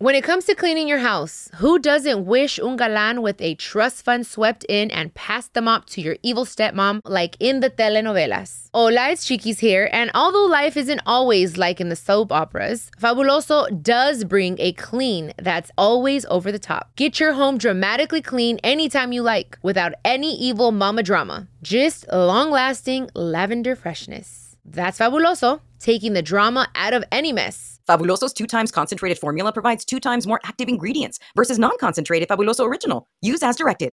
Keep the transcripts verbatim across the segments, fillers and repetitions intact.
When it comes to cleaning your house, who doesn't wish un galán with a trust fund swept in and passed the mop to your evil stepmom like in the telenovelas? Hola, it's Chiquis here, and although life isn't always like in the soap operas, Fabuloso does bring a clean that's always over the top. Get your home dramatically clean anytime you like, without any evil mama drama. Just long-lasting lavender freshness. That's Fabuloso, taking the drama out of any mess. Fabuloso's two times concentrated formula provides two times more active ingredients versus non-concentrated Fabuloso Original. Use as directed.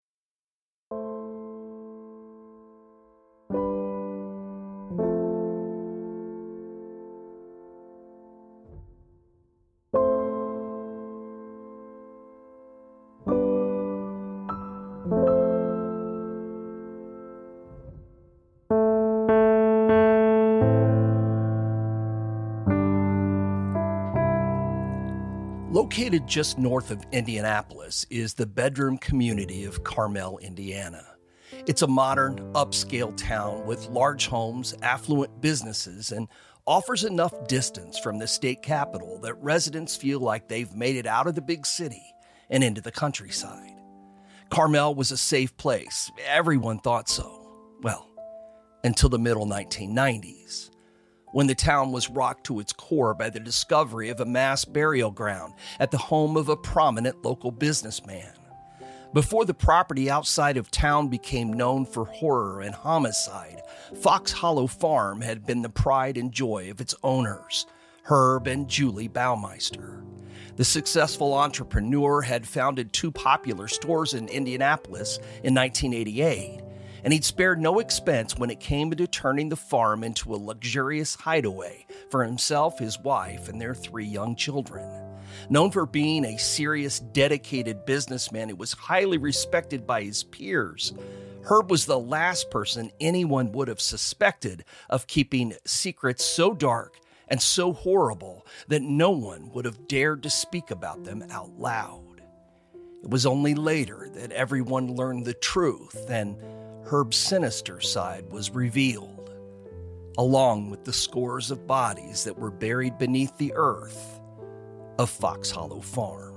Located just north of Indianapolis is the bedroom community of Carmel, Indiana. It's a modern, upscale town with large homes, affluent businesses, and offers enough distance from the state capital that residents feel like they've made it out of the big city and into the countryside. Carmel was a safe place. Everyone thought so. Well, until the middle nineteen nineties. When the town was rocked to its core by the discovery of a mass burial ground at the home of a prominent local businessman. Before the property outside of town became known for horror and homicide, Fox Hollow Farm had been the pride and joy of its owners, Herb and Julie Baumeister. The successful entrepreneur had founded two popular stores in Indianapolis in nineteen eighty-eight, and he'd spared no expense when it came to turning the farm into a luxurious hideaway for himself, his wife, and their three young children. Known for being a serious, dedicated businessman who was highly respected by his peers, Herb was the last person anyone would have suspected of keeping secrets so dark and so horrible that no one would have dared to speak about them out loud. It was only later that everyone learned the truth, and Herb's sinister side was revealed, along with the scores of bodies that were buried beneath the earth of Fox Hollow Farm.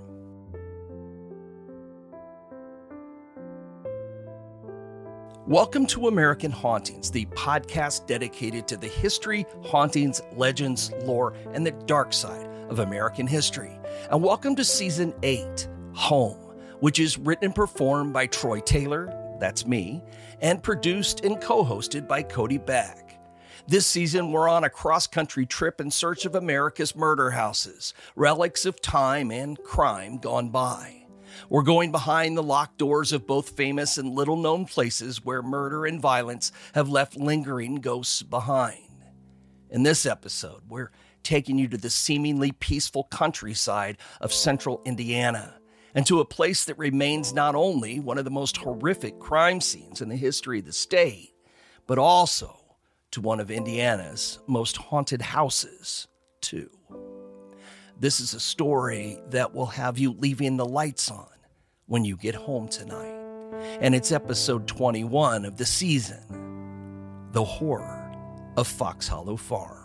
Welcome to American Hauntings, the podcast dedicated to the history, hauntings, legends, lore, and the dark side of American history. And welcome to Season eight, Home, which is written and performed by Troy Taylor, that's me, and produced and co-hosted by Cody Beck. This season, we're on a cross-country trip in search of America's murder houses, relics of time and crime gone by. We're going behind the locked doors of both famous and little-known places where murder and violence have left lingering ghosts behind. In this episode, we're taking you to the seemingly peaceful countryside of central Indiana, and to a place that remains not only one of the most horrific crime scenes in the history of the state, but also to one of Indiana's most haunted houses, too. This is a story that will have you leaving the lights on when you get home tonight. And it's episode twenty-one of the season, The Horror of Fox Hollow Farm.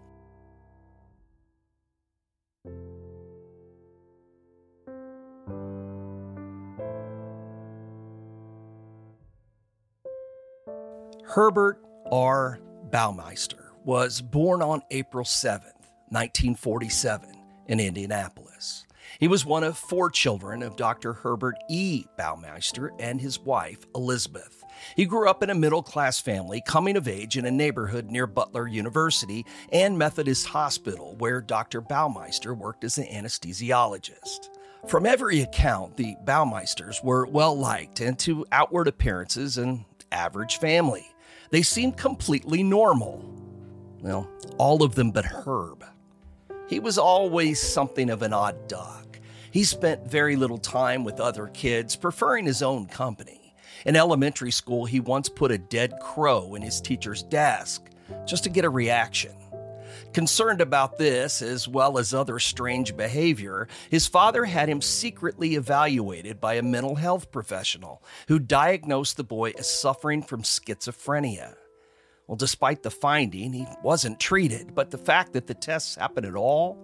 Herbert R. Baumeister was born on April seventh, nineteen forty-seven, in Indianapolis. He was one of four children of Doctor Herbert E. Baumeister and his wife, Elizabeth. He grew up in a middle-class family, coming of age in a neighborhood near Butler University and Methodist Hospital, where Doctor Baumeister worked as an anesthesiologist. From every account, the Baumeisters were well-liked and, to outward appearances, an average family. They seemed completely normal. Well, all of them but Herb. He was always something of an odd duck. He spent very little time with other kids, preferring his own company. In elementary school, he once put a dead crow in his teacher's desk just to get a reaction. Concerned about this, as well as other strange behavior, his father had him secretly evaluated by a mental health professional who diagnosed the boy as suffering from schizophrenia. Well, despite the finding, he wasn't treated, but the fact that the tests happened at all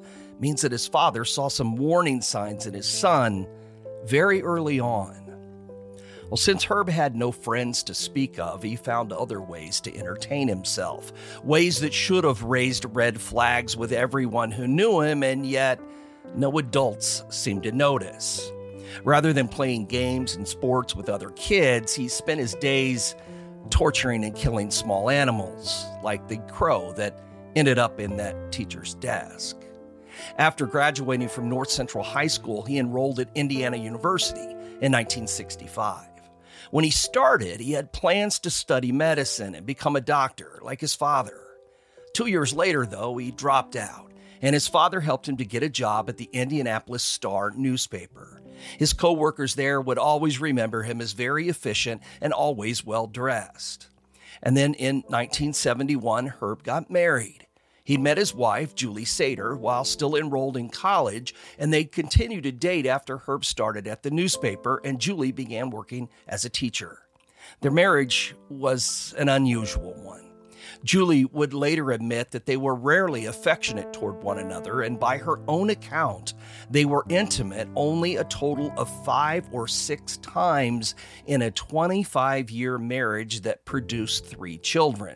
means that his father saw some warning signs in his son very early on. Well, since Herb had no friends to speak of, he found other ways to entertain himself, ways that should have raised red flags with everyone who knew him, and yet no adults seemed to notice. Rather than playing games and sports with other kids, he spent his days torturing and killing small animals, like the crow that ended up in that teacher's desk. After graduating from North Central High School, he enrolled at Indiana University in nineteen sixty-five. When he started, he had plans to study medicine and become a doctor like his father. Two years later, though, he dropped out, and his father helped him to get a job at the Indianapolis Star newspaper. His co-workers there would always remember him as very efficient and always well-dressed. And then in nineteen seventy-one, Herb got married. He met his wife, Julie Sater, while still enrolled in college, and they continued to date after Herb started at the newspaper and Julie began working as a teacher. Their marriage was an unusual one. Julie would later admit that they were rarely affectionate toward one another, and by her own account, they were intimate only a total of five or six times in a twenty-five-year marriage that produced three children.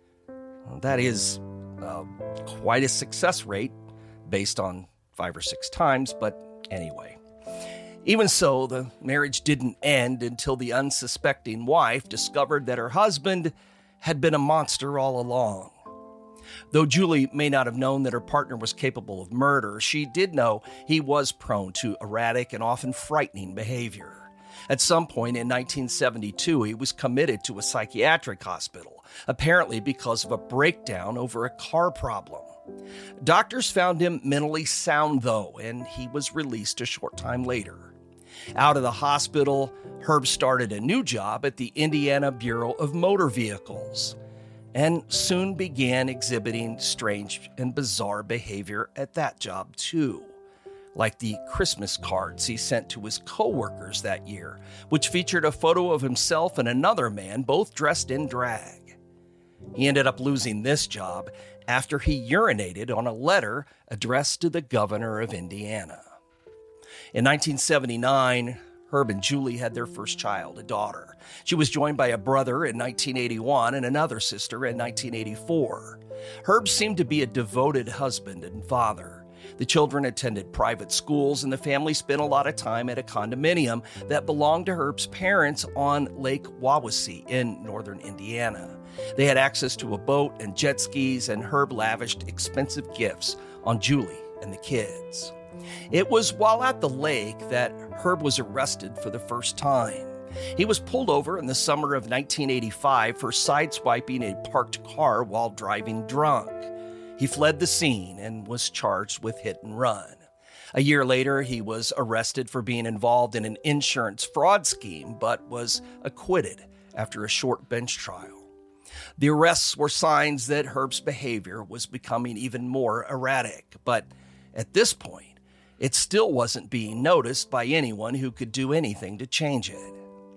Well, that is Uh, quite a success rate based on five or six times, but anyway. Even so, the marriage didn't end until the unsuspecting wife discovered that her husband had been a monster all along. Though Julie may not have known that her partner was capable of murder, she did know he was prone to erratic and often frightening behavior. At some point in nineteen seventy-two, he was committed to a psychiatric hospital, apparently because of a breakdown over a car problem. Doctors found him mentally sound, though, and he was released a short time later. Out of the hospital, Herb started a new job at the Indiana Bureau of Motor Vehicles, and soon began exhibiting strange and bizarre behavior at that job, too. Like the Christmas cards he sent to his co-workers that year, which featured a photo of himself and another man, both dressed in drag. He ended up losing this job after he urinated on a letter addressed to the governor of Indiana. In nineteen seventy-nine, Herb and Julie had their first child, a daughter. She was joined by a brother in nineteen eighty-one and another sister in nineteen eighty-four. Herb seemed to be a devoted husband and father. The children attended private schools, and the family spent a lot of time at a condominium that belonged to Herb's parents on Lake Wawasee in northern Indiana. They had access to a boat and jet skis, and Herb lavished expensive gifts on Julie and the kids. It was while at the lake that Herb was arrested for the first time. He was pulled over in the summer of nineteen eighty-five for sideswiping a parked car while driving drunk. He fled the scene and was charged with hit and run. A year later, he was arrested for being involved in an insurance fraud scheme, but was acquitted after a short bench trial. The arrests were signs that Herb's behavior was becoming even more erratic, but at this point, it still wasn't being noticed by anyone who could do anything to change it.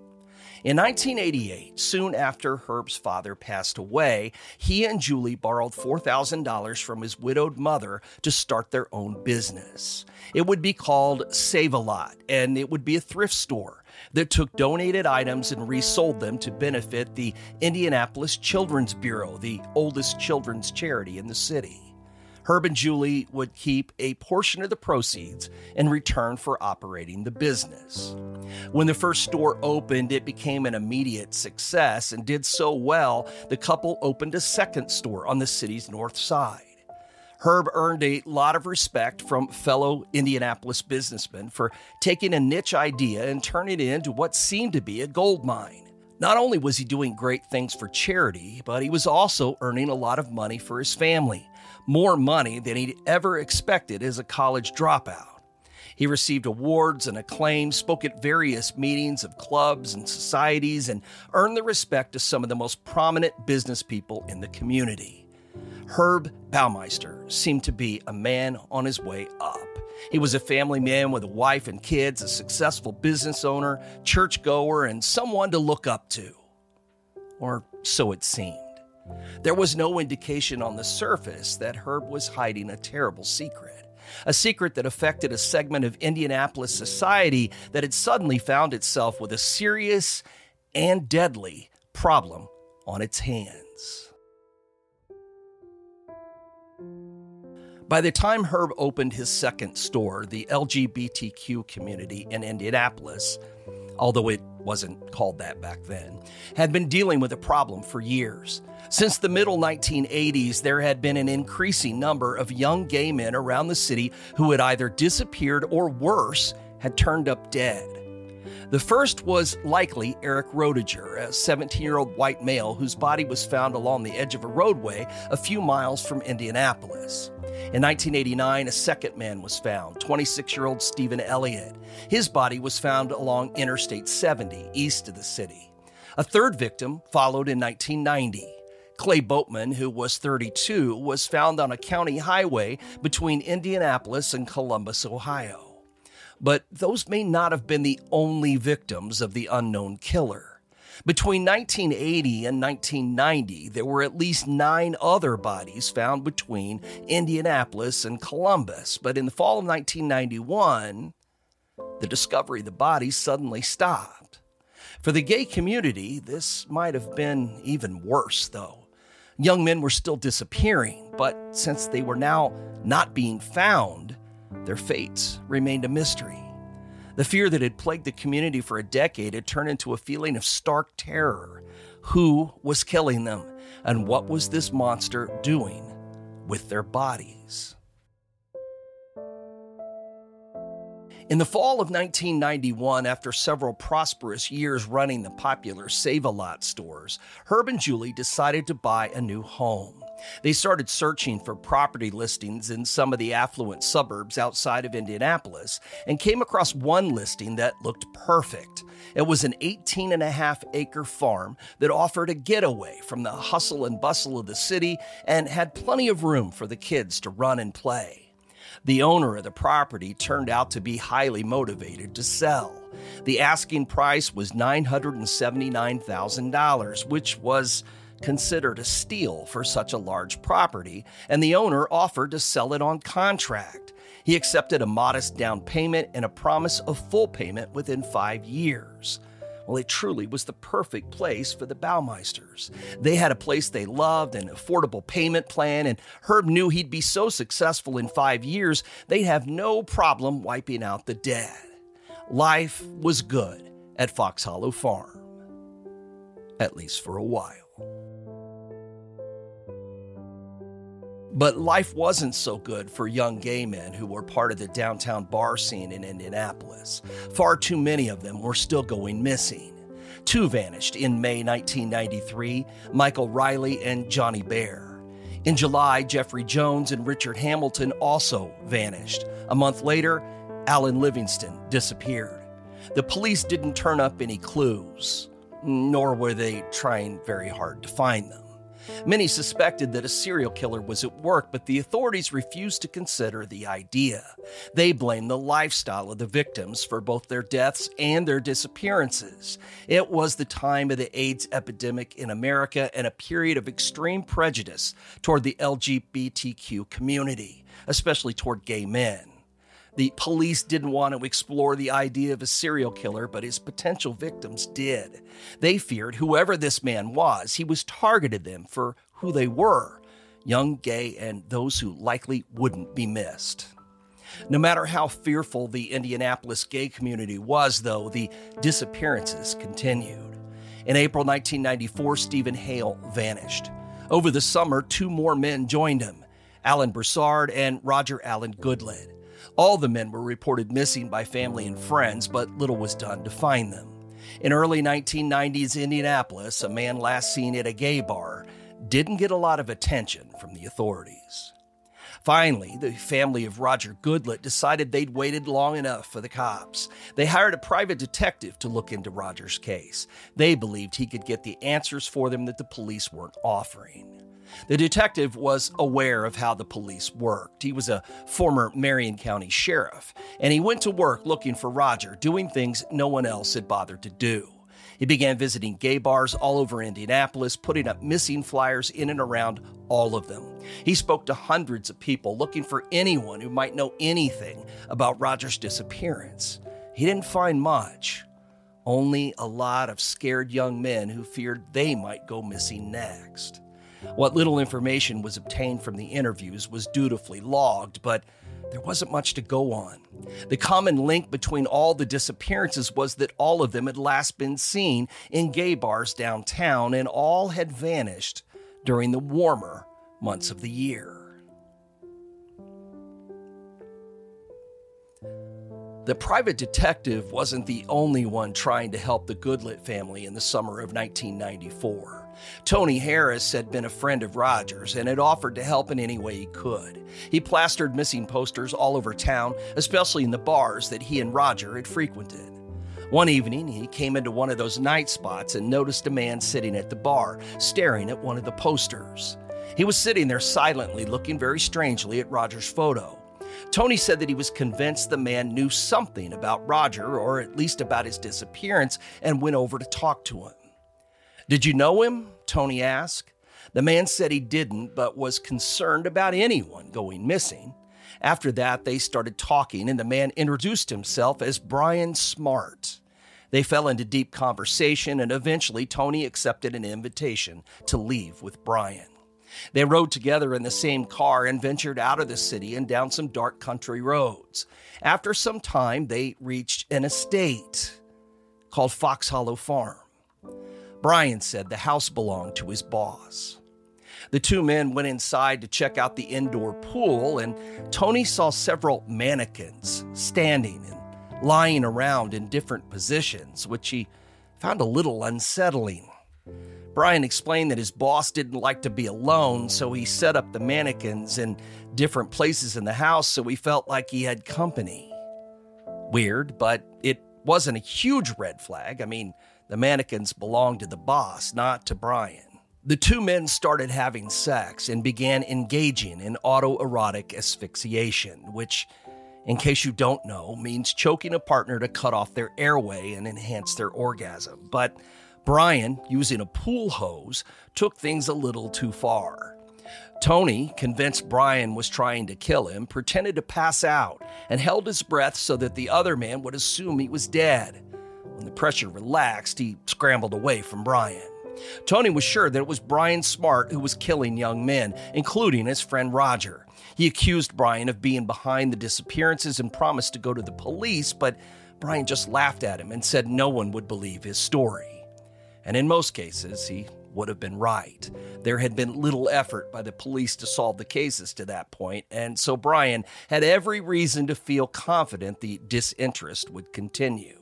In nineteen eighty-eight, soon after Herb's father passed away, he and Julie borrowed four thousand dollars from his widowed mother to start their own business. It would be called Save-A-Lot, and it would be a thrift store that took donated items and resold them to benefit the Indianapolis Children's Bureau, the oldest children's charity in the city. Herb and Julie would keep a portion of the proceeds in return for operating the business. When the first store opened, it became an immediate success and did so well, the couple opened a second store on the city's north side. Herb earned a lot of respect from fellow Indianapolis businessmen for taking a niche idea and turning it into what seemed to be a gold mine. Not only was he doing great things for charity, but he was also earning a lot of money for his family. More money than he'd ever expected as a college dropout. He received awards and acclaim, spoke at various meetings of clubs and societies, and earned the respect of some of the most prominent business people in the community. Herb Baumeister seemed to be a man on his way up. He was a family man with a wife and kids, a successful business owner, churchgoer, and someone to look up to. Or so it seemed. There was no indication on the surface that Herb was hiding a terrible secret. a secret that affected a segment of Indianapolis society that had suddenly found itself with a serious and deadly problem on its hands. By the time Herb opened his second store, the L G B T Q community in Indianapolis, although it wasn't called that back then, had been dealing with a problem for years. Since the middle nineteen eighties, there had been an increasing number of young gay men around the city who had either disappeared or, worse, had turned up dead. The first was likely Eric Roediger, a seventeen-year-old white male whose body was found along the edge of a roadway a few miles from Indianapolis. In nineteen eighty-nine, a second man was found, twenty-six-year-old Stephen Elliott. His body was found along Interstate seventy, east of the city. A third victim followed in nineteen ninety. Clay Boatman, who was thirty-two, was found on a county highway between Indianapolis and Columbus, Ohio. But those may not have been the only victims of the unknown killer. Between nineteen eighty and nineteen ninety, there were at least nine other bodies found between Indianapolis and Columbus. But in the fall of nineteen ninety-one, the discovery of the bodies suddenly stopped. For the gay community, this might have been even worse, though. Young men were still disappearing, but since they were now not being found, their fates remained a mystery. The fear that had plagued the community for a decade had turned into a feeling of stark terror. Who was killing them, and what was this monster doing with their bodies? In the fall of nineteen ninety-one, after several prosperous years running the popular Save-A-Lot stores, Herb and Julie decided to buy a new home. They started searching for property listings in some of the affluent suburbs outside of Indianapolis and came across one listing that looked perfect. It was an eighteen and a half acre farm that offered a getaway from the hustle and bustle of the city and had plenty of room for the kids to run and play. The owner of the property turned out to be highly motivated to sell. The asking price was nine hundred seventy-nine thousand dollars, which was considered a steal for such a large property, and the owner offered to sell it on contract. He accepted a modest down payment and a promise of full payment within five years. Well, it truly was the perfect place for the Baumeisters. They had a place they loved, an affordable payment plan, and Herb knew he'd be so successful in five years, they'd have no problem wiping out the debt. Life was good at Fox Hollow Farm, at least for a while. But life wasn't so good for young gay men who were part of the downtown bar scene in Indianapolis. Far too many of them were still going missing. Two vanished in May nineteen ninety-three, Michael Riley and Johnny Bear. In July, Jeffrey Jones and Richard Hamilton also vanished. A month later, Alan Livingston disappeared. The police didn't turn up any clues, nor were they trying very hard to find them. Many suspected that a serial killer was at work, but the authorities refused to consider the idea. They blamed the lifestyle of the victims for both their deaths and their disappearances. It was the time of the AIDS epidemic in America and a period of extreme prejudice toward the L G B T Q community, especially toward gay men. The police didn't want to explore the idea of a serial killer, but his potential victims did. They feared whoever this man was, he was targeted them for who they were, young, gay, and those who likely wouldn't be missed. No matter how fearful the Indianapolis gay community was, though, the disappearances continued. In April nineteen ninety-four, Stephen Hale vanished. Over the summer, two more men joined him, Alan Broussard and Roger Allen Goodlett. All the men were reported missing by family and friends, but little was done to find them. In early nineteen nineties Indianapolis, a man last seen at a gay bar didn't get a lot of attention from the authorities. Finally, the family of Roger Goodlett decided they'd waited long enough for the cops. They hired a private detective to look into Roger's case. They believed he could get the answers for them that the police weren't offering. The detective was aware of how the police worked. He was a former Marion County sheriff, and he went to work looking for Roger, doing things no one else had bothered to do. He began visiting gay bars all over Indianapolis, putting up missing flyers in and around all of them. He spoke to hundreds of people looking for anyone who might know anything about Roger's disappearance. He didn't find much, only a lot of scared young men who feared they might go missing next. What little information was obtained from the interviews was dutifully logged, but there wasn't much to go on. The common link between all the disappearances was that all of them had last been seen in gay bars downtown, and all had vanished during the warmer months of the year. The private detective wasn't the only one trying to help the Goodlett family in the summer of nineteen ninety-four. Tony Harris had been a friend of Roger's and had offered to help in any way he could. He plastered missing posters all over town, especially in the bars that he and Roger had frequented. One evening, he came into one of those night spots and noticed a man sitting at the bar, staring at one of the posters. He was sitting there silently, looking very strangely at Roger's photo. Tony said that he was convinced the man knew something about Roger, or at least about his disappearance, and went over to talk to him. "Did you know him?" Tony asked. The man said he didn't, but was concerned about anyone going missing. After that, they started talking, and the man introduced himself as Brian Smart. They fell into deep conversation, and eventually Tony accepted an invitation to leave with Brian. They rode together in the same car and ventured out of the city and down some dark country roads. After some time, they reached an estate called Fox Hollow Farm. Brian said the house belonged to his boss. The two men went inside to check out the indoor pool, and Tony saw several mannequins standing and lying around in different positions, which he found a little unsettling. Brian explained that his boss didn't like to be alone, so he set up the mannequins in different places in the house so he felt like he had company. Weird, but it wasn't a huge red flag. I mean, the mannequins belonged to the boss, not to Brian. The two men started having sex and began engaging in autoerotic asphyxiation, which, in case you don't know, means choking a partner to cut off their airway and enhance their orgasm. But Brian, using a pool hose, took things a little too far. Tony, convinced Brian was trying to kill him, pretended to pass out and held his breath so that the other man would assume he was dead. When the pressure relaxed, he scrambled away from Brian. Tony was sure that it was Brian Smart who was killing young men, including his friend Roger. He accused Brian of being behind the disappearances and promised to go to the police, but Brian just laughed at him and said no one would believe his story. And in most cases, he would have been right. There had been little effort by the police to solve the cases to that point, and so Brian had every reason to feel confident the disinterest would continue.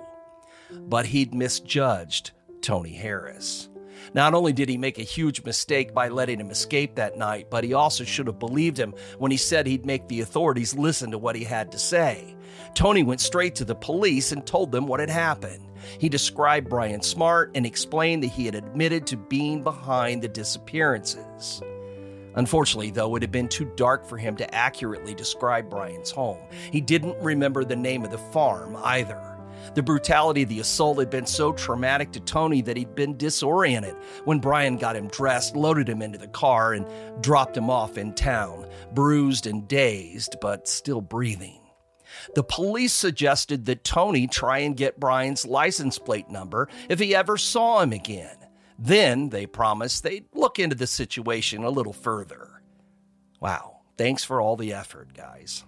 But he'd misjudged Tony Harris. Not only did he make a huge mistake by letting him escape that night, but he also should have believed him when he said he'd make the authorities listen to what he had to say. Tony went straight to the police and told them what had happened. He described Brian Smart and explained that he had admitted to being behind the disappearances. Unfortunately, though, it had been too dark for him to accurately describe Brian's home. He didn't remember the name of the farm either. The brutality of the assault had been so traumatic to Tony that he'd been disoriented when Brian got him dressed, loaded him into the car, and dropped him off in town, bruised and dazed, but still breathing. The police suggested that Tony try and get Brian's license plate number if he ever saw him again. Then, they promised, they'd look into the situation a little further. Wow, thanks for all the effort, guys.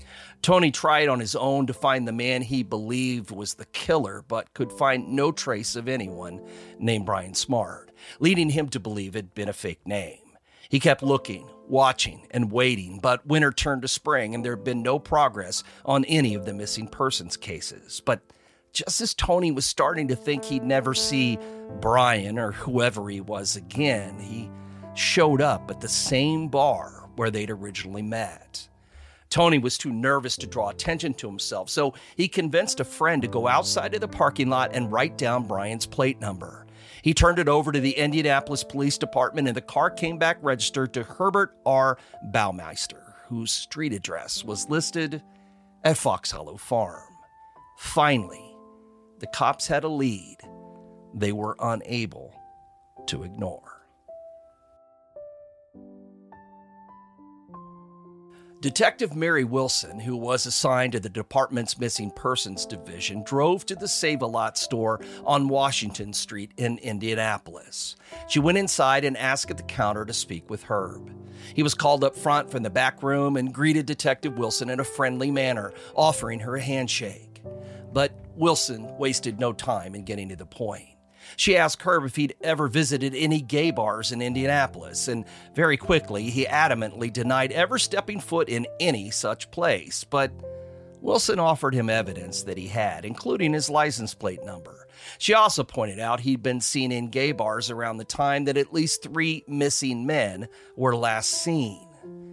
Tony tried on his own to find the man he believed was the killer, but could find no trace of anyone named Brian Smart, leading him to believe it'd been a fake name. He kept looking, watching, and waiting, but winter turned to spring, and there had been no progress on any of the missing persons cases. But just as Tony was starting to think he'd never see Brian or whoever he was again, he showed up at the same bar where they'd originally met. Tony was too nervous to draw attention to himself, so he convinced a friend to go outside of the parking lot and write down Brian's plate number. He turned it over to the Indianapolis Police Department, and the car came back registered to Herbert R. Baumeister, whose street address was listed at Fox Hollow Farm. Finally, the cops had a lead, they were unable to ignore. Detective Mary Wilson, who was assigned to the department's Missing Persons Division, drove to the Save-A-Lot store on Washington Street in Indianapolis. She went inside and asked at the counter to speak with Herb. He was called up front from the back room and greeted Detective Wilson in a friendly manner, offering her a handshake. But Wilson wasted no time in getting to the point. She asked Herb if he'd ever visited any gay bars in Indianapolis, and very quickly he adamantly denied ever stepping foot in any such place. But Wilson offered him evidence that he had, including his license plate number. She also pointed out he'd been seen in gay bars around the time that at least three missing men were last seen.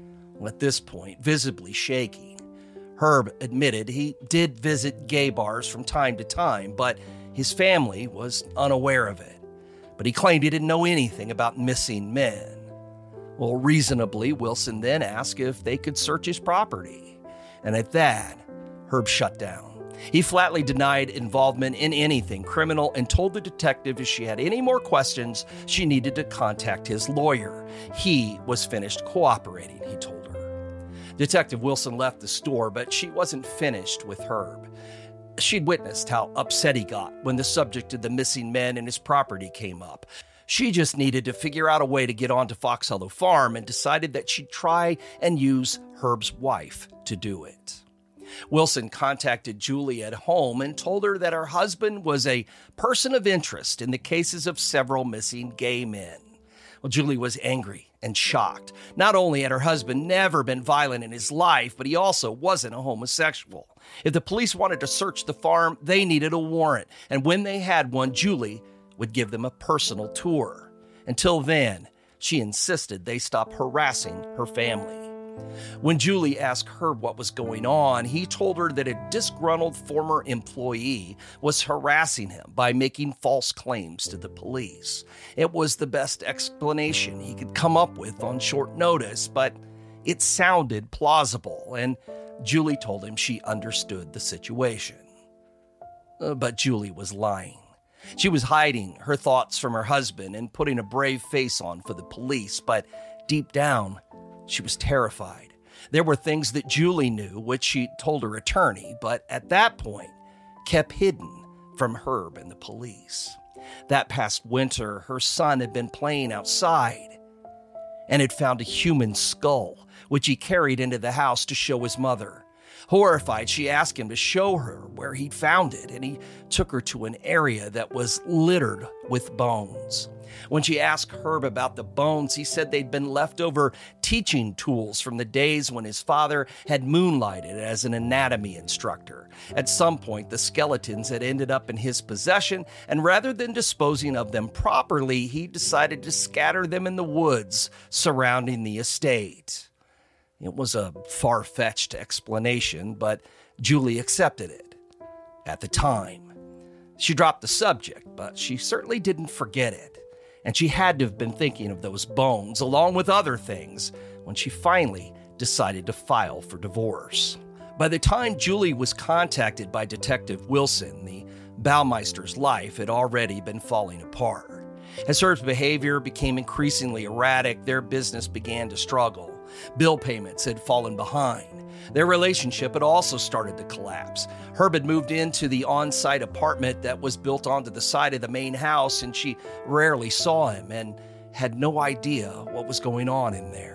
At this point, visibly shaking, Herb admitted he did visit gay bars from time to time, but his family was unaware of it. But he claimed he didn't know anything about missing men. Well, reasonably, Wilson then asked if they could search his property. And at that, Herb shut down. He flatly denied involvement in anything criminal and told the detective if she had any more questions, she needed to contact his lawyer. He was finished cooperating, he told her. Detective Wilson left the store, but she wasn't finished with Herb. She'd witnessed how upset he got when the subject of the missing men and his property came up. She just needed to figure out a way to get onto Fox Hollow Farm and decided that she'd try and use Herb's wife to do it. Wilson contacted Julie at home and told her that her husband was a person of interest in the cases of several missing gay men. Well, Julie was angry and shocked. Not only had her husband never been violent in his life, but he also wasn't a homosexual. If the police wanted to search the farm, they needed a warrant, and when they had one, Julie would give them a personal tour. Until then, she insisted they stop harassing her family. When Julie asked Herb what was going on, he told her that a disgruntled former employee was harassing him by making false claims to the police. It was the best explanation he could come up with on short notice, but it sounded plausible, and Julie told him she understood the situation. Uh, but Julie was lying. She was hiding her thoughts from her husband and putting a brave face on for the police, but deep down, she was terrified. There were things that Julie knew, which she told her attorney, but at that point, kept hidden from Herb and the police. That past winter, her son had been playing outside and had found a human skull, which he carried into the house to show his mother. Horrified, she asked him to show her where he'd found it, and he took her to an area that was littered with bones. When she asked Herb about the bones, he said they'd been leftover teaching tools from the days when his father had moonlighted as an anatomy instructor. At some point, the skeletons had ended up in his possession, and rather than disposing of them properly, he decided to scatter them in the woods surrounding the estate. It was a far-fetched explanation, but Julie accepted it at the time. She dropped the subject, but she certainly didn't forget it. And she had to have been thinking of those bones, along with other things, when she finally decided to file for divorce. By the time Julie was contacted by Detective Wilson, the Baumeister's life had already been falling apart. As Herb's behavior became increasingly erratic, their business began to struggle. Bill payments had fallen behind. Their relationship had also started to collapse. Herb had moved into the on-site apartment that was built onto the side of the main house, and she rarely saw him and had no idea what was going on in there.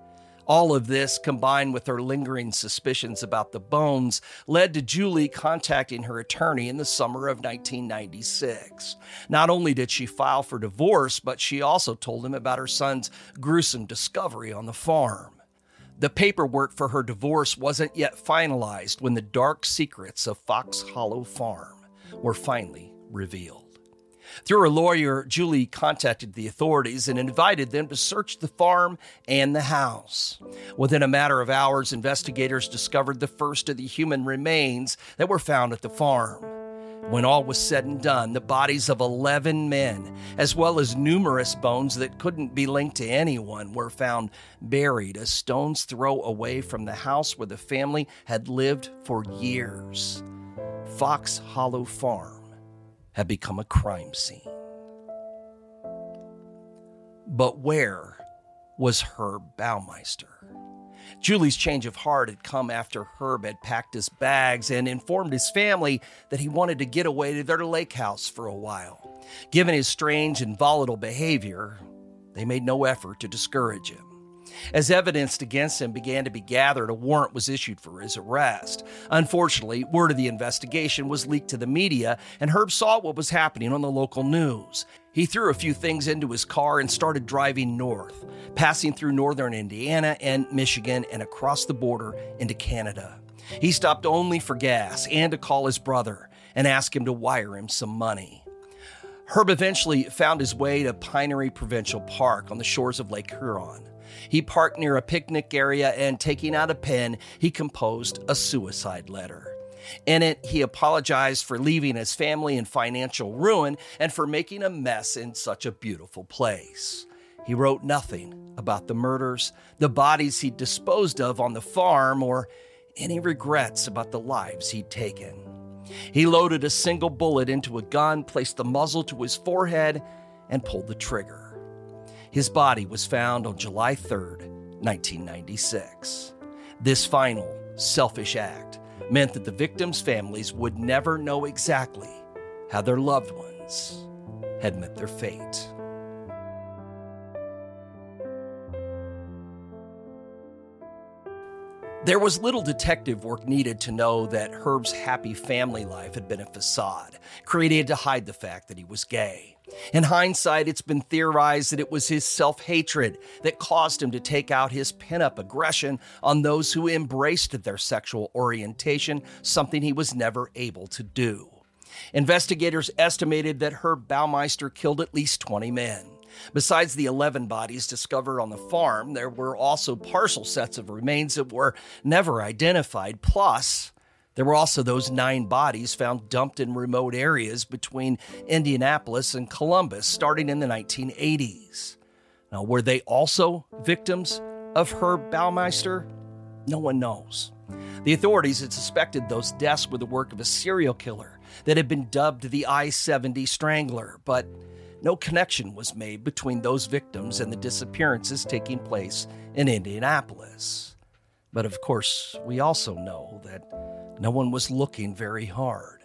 All of this, combined with her lingering suspicions about the bones, led to Julie contacting her attorney in the summer of nineteen ninety-six. Not only did she file for divorce, but she also told him about her son's gruesome discovery on the farm. The paperwork for her divorce wasn't yet finalized when the dark secrets of Fox Hollow Farm were finally revealed. Through her lawyer, Julie contacted the authorities and invited them to search the farm and the house. Within a matter of hours, investigators discovered the first of the human remains that were found at the farm. When all was said and done, the bodies of eleven men, as well as numerous bones that couldn't be linked to anyone, were found buried a stone's throw away from the house where the family had lived for years. Fox Hollow Farm had become a crime scene. But where was Herb Baumeister? Julie's change of heart had come after Herb had packed his bags and informed his family that he wanted to get away to their lake house for a while. Given his strange and volatile behavior, they made no effort to discourage him. As evidence against him began to be gathered, a warrant was issued for his arrest. Unfortunately, word of the investigation was leaked to the media, and Herb saw what was happening on the local news. He threw a few things into his car and started driving north, passing through northern Indiana and Michigan and across the border into Canada. He stopped only for gas and to call his brother and ask him to wire him some money. Herb eventually found his way to Pinery Provincial Park on the shores of Lake Huron. He parked near a picnic area and, taking out a pen, he composed a suicide letter. In it, he apologized for leaving his family in financial ruin and for making a mess in such a beautiful place. He wrote nothing about the murders, the bodies he'd disposed of on the farm, or any regrets about the lives he'd taken. He loaded a single bullet into a gun, placed the muzzle to his forehead, and pulled the trigger. His body was found on July third, nineteen ninety-six. This final, selfish act meant that the victims' families would never know exactly how their loved ones had met their fate. There was little detective work needed to know that Herb's happy family life had been a facade, created to hide the fact that he was gay. In hindsight, it's been theorized that it was his self-hatred that caused him to take out his pent-up aggression on those who embraced their sexual orientation, something he was never able to do. Investigators estimated that Herb Baumeister killed at least twenty men. Besides the eleven bodies discovered on the farm, there were also partial sets of remains that were never identified. Plus, there were also those nine bodies found dumped in remote areas between Indianapolis and Columbus starting in the nineteen eighties. Now, were they also victims of Herb Baumeister? No one knows. The authorities had suspected those deaths were the work of a serial killer that had been dubbed the I seventy Strangler, but no connection was made between those victims and the disappearances taking place in Indianapolis. But of course, we also know that no one was looking very hard.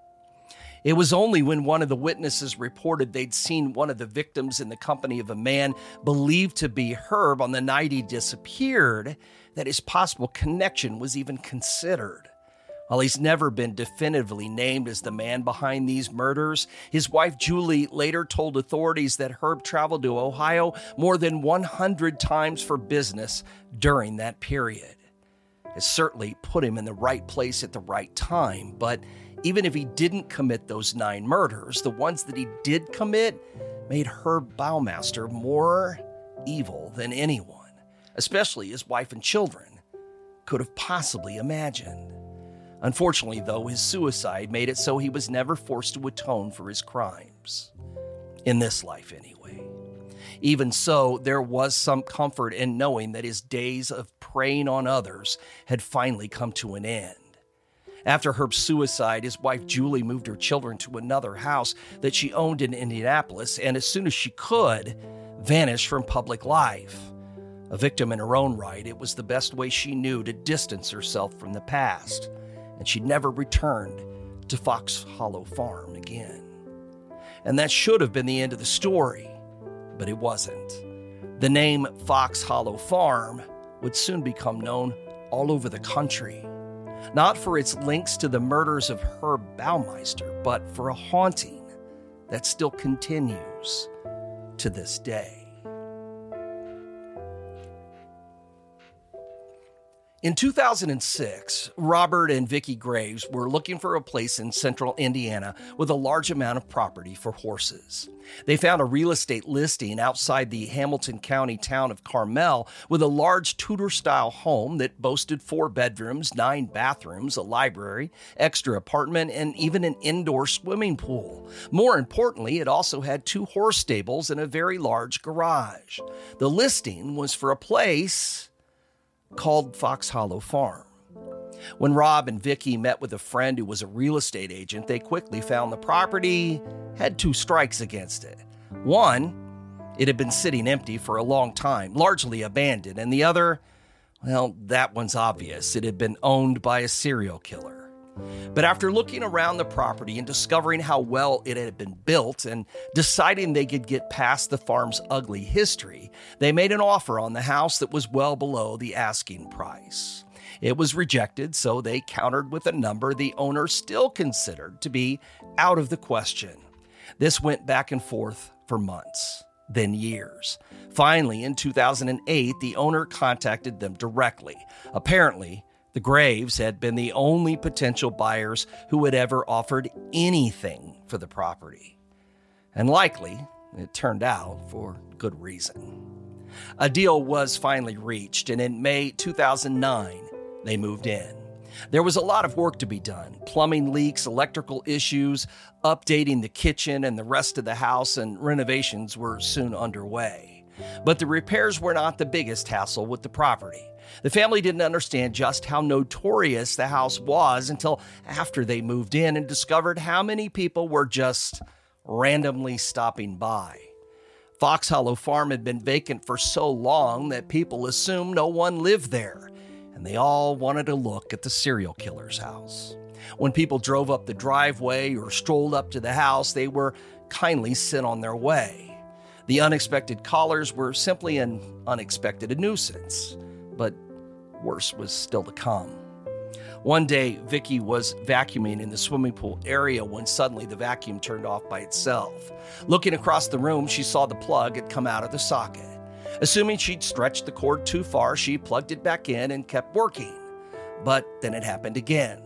It was only when one of the witnesses reported they'd seen one of the victims in the company of a man believed to be Herb on the night he disappeared that his possible connection was even considered. While he's never been definitively named as the man behind these murders, his wife Julie later told authorities that Herb traveled to Ohio more than one hundred times for business during that period. It certainly put him in the right place at the right time, but even if he didn't commit those nine murders, the ones that he did commit made Herb Baumeister more evil than anyone, especially his wife and children, could have possibly imagined. Unfortunately, though, his suicide made it so he was never forced to atone for his crimes. In this life, anyway. Even so, there was some comfort in knowing that his days of preying on others had finally come to an end. After Herb's suicide, his wife Julie moved her children to another house that she owned in Indianapolis, and as soon as she could, vanished from public life. A victim in her own right, it was the best way she knew to distance herself from the past, and she never returned to Fox Hollow Farm again. And that should have been the end of the story, but it wasn't. The name Fox Hollow Farm would soon become known all over the country, not for its links to the murders of Herb Baumeister, but for a haunting that still continues to this day. In two thousand six, Robert and Vicki Graves were looking for a place in central Indiana with a large amount of property for horses. They found a real estate listing outside the Hamilton County town of Carmel with a large Tudor-style home that boasted four bedrooms, nine bathrooms, a library, extra apartment, and even an indoor swimming pool. More importantly, it also had two horse stables and a very large garage. The listing was for a place called Fox Hollow Farm. When Rob and Vicky met with a friend who was a real estate agent, they quickly found the property had two strikes against it. One, it had been sitting empty for a long time, largely abandoned, and the other, well, that one's obvious. It had been owned by a serial killer. But after looking around the property and discovering how well it had been built and deciding they could get past the farm's ugly history, they made an offer on the house that was well below the asking price. It was rejected, so they countered with a number the owner still considered to be out of the question. This went back and forth for months, then years. Finally, in two thousand eight, the owner contacted them directly. Apparently, the Graves had been the only potential buyers who had ever offered anything for the property. And likely, it turned out for good reason. A deal was finally reached, and in May two thousand nine, they moved in. There was a lot of work to be done. Plumbing leaks, electrical issues, updating the kitchen and the rest of the house, and renovations were soon underway. But the repairs were not the biggest hassle with the property. The family didn't understand just how notorious the house was until after they moved in and discovered how many people were just randomly stopping by. Fox Hollow Farm had been vacant for so long that people assumed no one lived there, and they all wanted to look at the serial killer's house. When people drove up the driveway or strolled up to the house, they were kindly sent on their way. The unexpected callers were simply an unexpected nuisance, but worse was still to come. One day, Vicky was vacuuming in the swimming pool area when suddenly the vacuum turned off by itself. Looking across the room, she saw the plug had come out of the socket. Assuming she'd stretched the cord too far, she plugged it back in and kept working. But then it happened again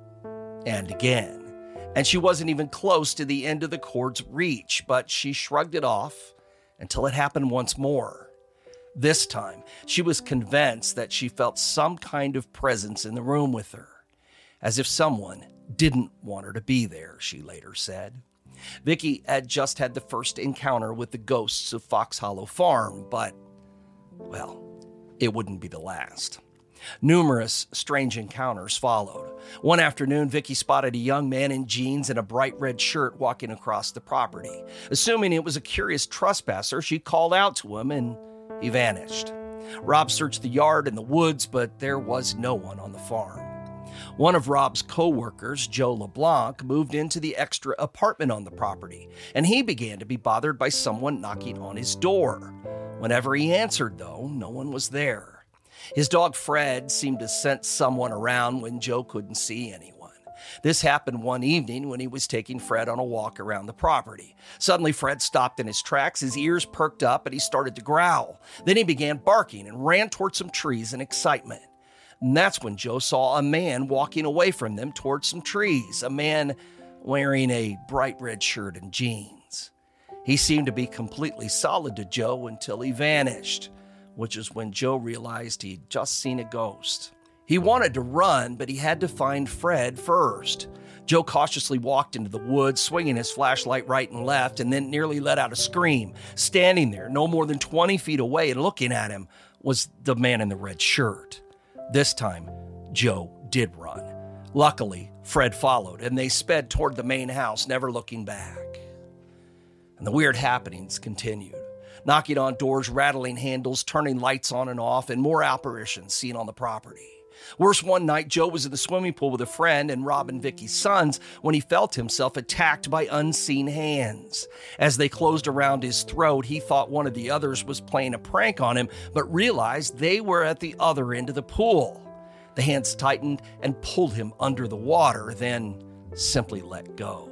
and again. And she wasn't even close to the end of the cord's reach, but she shrugged it off until it happened once more. This time, she was convinced that she felt some kind of presence in the room with her, as if someone didn't want her to be there, she later said. Vicky had just had the first encounter with the ghosts of Fox Hollow Farm, but, well, it wouldn't be the last. Numerous strange encounters followed. One afternoon, Vicky spotted a young man in jeans and a bright red shirt walking across the property. Assuming it was a curious trespasser, she called out to him and he vanished. Rob searched the yard and the woods, but there was no one on the farm. One of Rob's co-workers, Joe LeBlanc, moved into the extra apartment on the property, and he began to be bothered by someone knocking on his door. Whenever he answered, though, no one was there. His dog Fred seemed to sense someone around when Joe couldn't see anyone. This happened one evening when he was taking Fred on a walk around the property. Suddenly, Fred stopped in his tracks, his ears perked up, and he started to growl. Then he began barking and ran toward some trees in excitement. And that's when Joe saw a man walking away from them towards some trees, a man wearing a bright red shirt and jeans. He seemed to be completely solid to Joe until he vanished, which is when Joe realized he'd just seen a ghost. He wanted to run, but he had to find Fred first. Joe cautiously walked into the woods, swinging his flashlight right and left, and then nearly let out a scream. Standing there, no more than twenty feet away and looking at him, was the man in the red shirt. This time, Joe did run. Luckily, Fred followed, and they sped toward the main house, never looking back. And the weird happenings continued. Knocking on doors, rattling handles, turning lights on and off, and more apparitions seen on the property. Worse, one night, Joe was in the swimming pool with a friend and Rob and Vicky's sons when he felt himself attacked by unseen hands. As they closed around his throat, he thought one of the others was playing a prank on him, but realized they were at the other end of the pool. The hands tightened and pulled him under the water, then simply let go.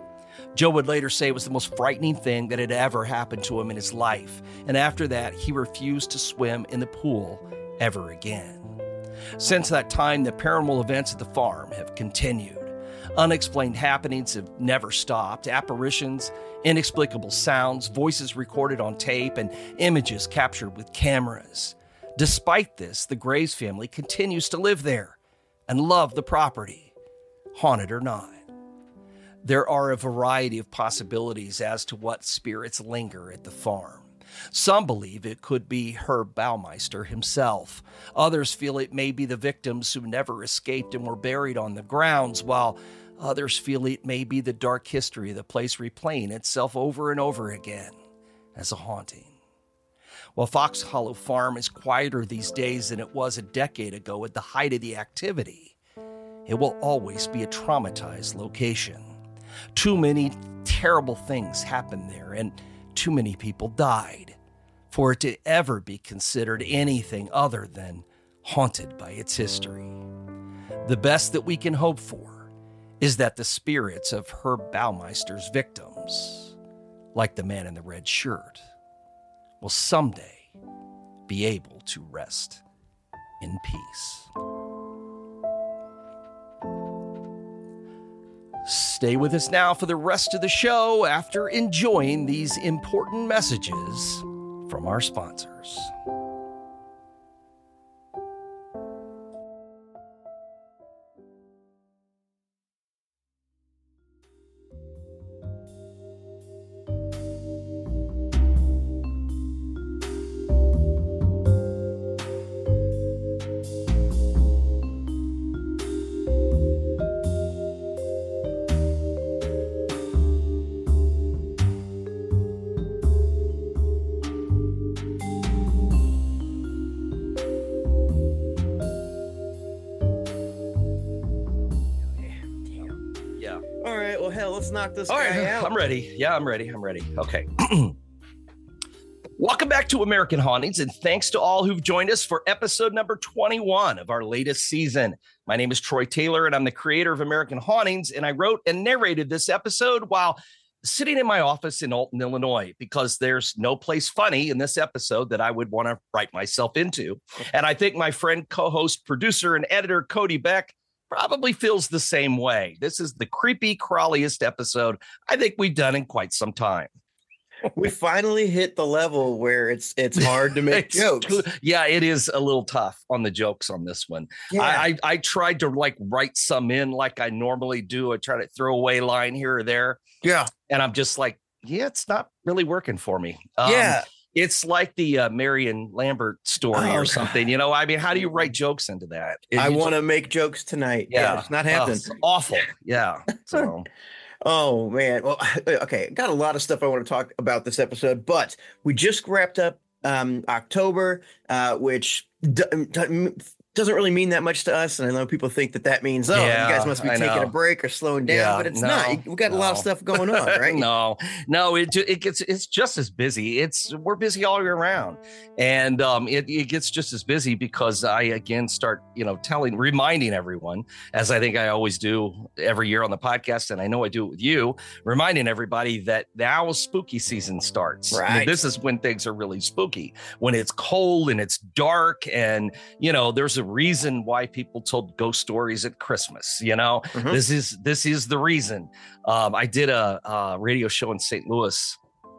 Joe would later say it was the most frightening thing that had ever happened to him in his life, and after that, he refused to swim in the pool ever again. Since that time, the paranormal events at the farm have continued. Unexplained happenings have never stopped. Apparitions, inexplicable sounds, voices recorded on tape, and images captured with cameras. Despite this, the Graves family continues to live there and love the property, haunted or not. There are a variety of possibilities as to what spirits linger at the farm. Some believe it could be Herb Baumeister himself. Others feel it may be the victims who never escaped and were buried on the grounds, while others feel it may be the dark history of the place replaying itself over and over again as a haunting. While Fox Hollow Farm is quieter these days than it was a decade ago at the height of the activity, it will always be a traumatized location. Too many terrible things happened there, and too many people died for it to ever be considered anything other than haunted by its history. The best that we can hope for is that the spirits of Herb Baumeister's victims, like the man in the red shirt, will someday be able to rest in peace. Stay with us now for the rest of the show after enjoying these important messages from our sponsors. Knock this All guy right, out. I'm ready. Yeah, I'm ready. I'm ready. Okay. Welcome back to American Hauntings, and thanks to all who've joined us for episode number twenty-one of our latest season. My name is Troy Taylor, and I'm the creator of American Hauntings, and I wrote and narrated this episode while sitting in my office in Alton, Illinois, because there's no place funny in this episode that I would want to write myself into. And I think my friend, co-host, producer, and editor, Cody Beck, probably feels the same way. This is the creepy, crawliest episode I think we've done in quite some time. We finally hit the level where it's it's hard to make jokes. Yeah, it is a little tough on the jokes on this one. Yeah. I, I I tried to like write some in like I normally do. I try to throw away line here or there. Yeah. And I'm just like, yeah, it's not really working for me. Um, yeah. It's like the uh, Marion Lambert story oh, or something, you know. I mean, how do you write jokes into that? It, I want to make jokes tonight. Yeah, yeah, it's not happening. Oh, it's awful. Yeah. So. Oh man. Well, okay. Got a lot of stuff I want to talk about this episode, but we just wrapped up um, October, uh, which d- d- doesn't really mean that much to us. And I know people think that that means, oh, yeah, you guys must be I taking know. a break or slowing down, yeah, but it's no, not. We got a no. lot of stuff going on, right? no, no, it it gets it's just as busy. It's we're busy all year round, and um, it it gets just as busy because I again start you know telling, reminding everyone, as I think I always do every year on the podcast, and I know I do it with you, reminding everybody that now spooky season starts. Right. I mean, this is when things are really spooky, when it's cold and it's dark, and you know there's a reason why people told ghost stories at Christmas. You know, Mhm. this is this is the reason. Um, I did a, a radio show in Saint Louis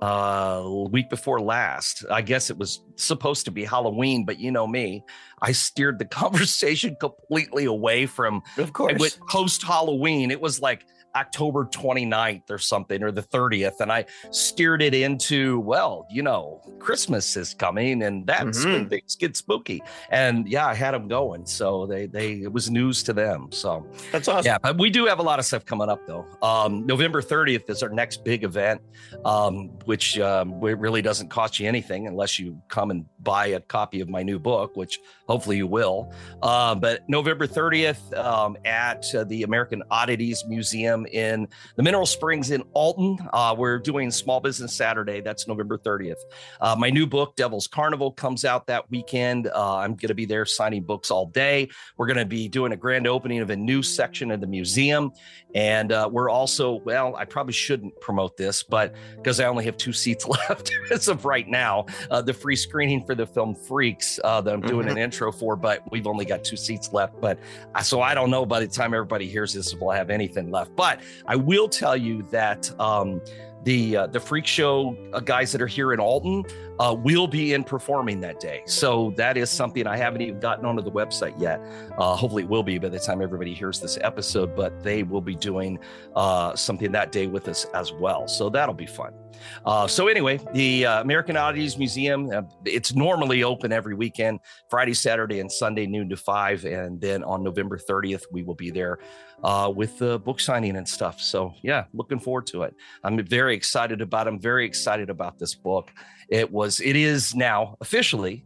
uh, a week before last. I guess it was supposed to be Halloween, but you know me, I steered the conversation completely away from. Of course. I went post Halloween. It was like October twenty-ninth or something, or the thirtieth. And I steered it into, well, you know, Christmas is coming and that's Mhm. when things get spooky. And yeah, I had them going. So they, they, it was news to them. So That's awesome. yeah, but we do have a lot of stuff coming up though. Um, November thirtieth is our next big event, um, which um, really doesn't cost you anything unless you come and buy a copy of my new book, which hopefully you will. Uh, but November thirtieth um, at uh, the American Oddities Museum in the Mineral Springs in Alton. Uh, we're doing Small Business Saturday. That's November thirtieth. Uh, my new book, Devil's Carnival, comes out that weekend. Uh, I'm going to be there signing books all day. We're going to be doing a grand opening of a new section of the museum. And uh, we're also, well, I probably shouldn't promote this, but because I only have two seats left as of right now, uh, the free screening for the film Freaks uh, that I'm doing Mhm. an intro for, but we've only got two seats left. But uh, so I don't know by the time everybody hears this if we'll have anything left. But I will tell you that um, the uh, the freak show uh, guys that are here in Alton uh, will be in performing that day. So that is something I haven't even gotten onto the website yet. Uh, hopefully it will be by the time everybody hears this episode, but they will be doing uh, something that day with us as well. So that'll be fun. Uh, so anyway, the uh, American Oddities Museum, uh, it's normally open every weekend, Friday, Saturday, and Sunday, noon to five. And then on November thirtieth, we will be there uh, with the book signing and stuff. So yeah, looking forward to it. I'm very excited about it. I'm very excited about this book. It was, it is now officially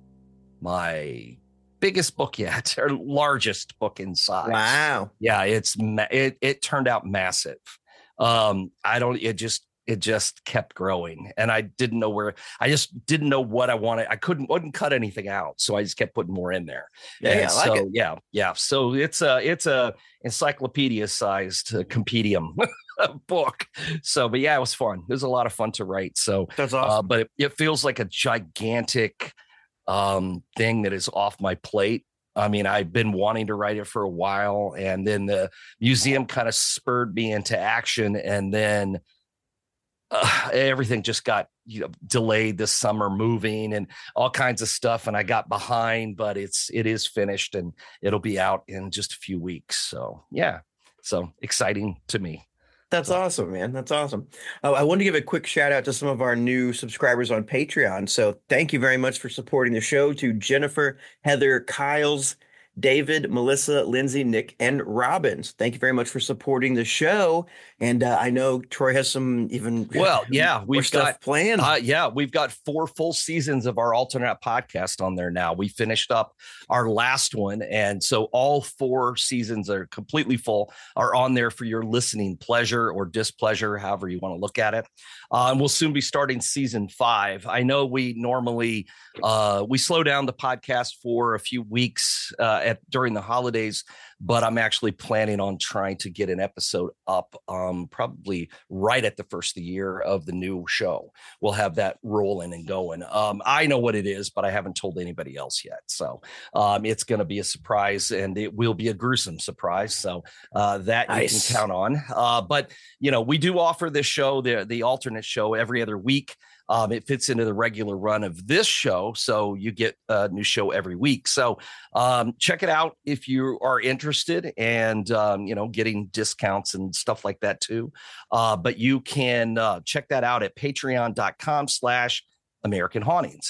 my biggest book yet, or largest book in size. Wow. Yeah, it's, ma- it, it turned out massive. Um, I don't, it just, it just kept growing, and I didn't know where, I just didn't know what I wanted. I couldn't, wouldn't cut anything out. So I just kept putting more in there. Yeah, And yeah, I like so, it. yeah, yeah. So it's a, it's a encyclopedia sized uh, compendium book. So, but yeah, it was fun. It was a lot of fun to write. So, That's uh, awesome. but it, it feels like a gigantic um, thing that is off my plate. I mean, I've been wanting to write it for a while, and then the museum kind of spurred me into action, and then Uh, everything just got, you know, delayed this summer, moving and all kinds of stuff. And I got behind, but it's, it is finished and it'll be out in just a few weeks. So yeah. So exciting to me. That's awesome, man. That's awesome. Uh, I want to give a quick shout out to some of our new subscribers on Patreon. So thank you very much for supporting the show, to Jennifer, Heather, Kyles, David, Melissa, Lindsay, Nick, and Robbins. Thank you very much for supporting the show. And uh, I know Troy has some even Well, yeah, more we've stuff got planned. Uh, yeah, we've got four full seasons of our alternate podcast on there now. We finished up our last one, and so all four seasons are completely full, are on there for your listening pleasure or displeasure, however you want to look at it. Uh, and we'll soon be starting season five. I know we normally uh, we slow down the podcast for a few weeks uh, at during the holidays, but I'm actually planning on trying to get an episode up um, probably right at the first of the year of the new show. We'll have that rolling and going. Um, I know what it is, but I haven't told anybody else yet. So um, it's going to be a surprise, and it will be a gruesome surprise. So uh, that Nice. you can count on. Uh, but, you know, we do offer this show, the, the alternate show, every other week. Um, it fits into the regular run of this show, so you get a new show every week. So um, check it out if you are interested, and um, you know, getting discounts and stuff like that too. Uh, but you can uh, check that out at patreon.com slash American Hauntings.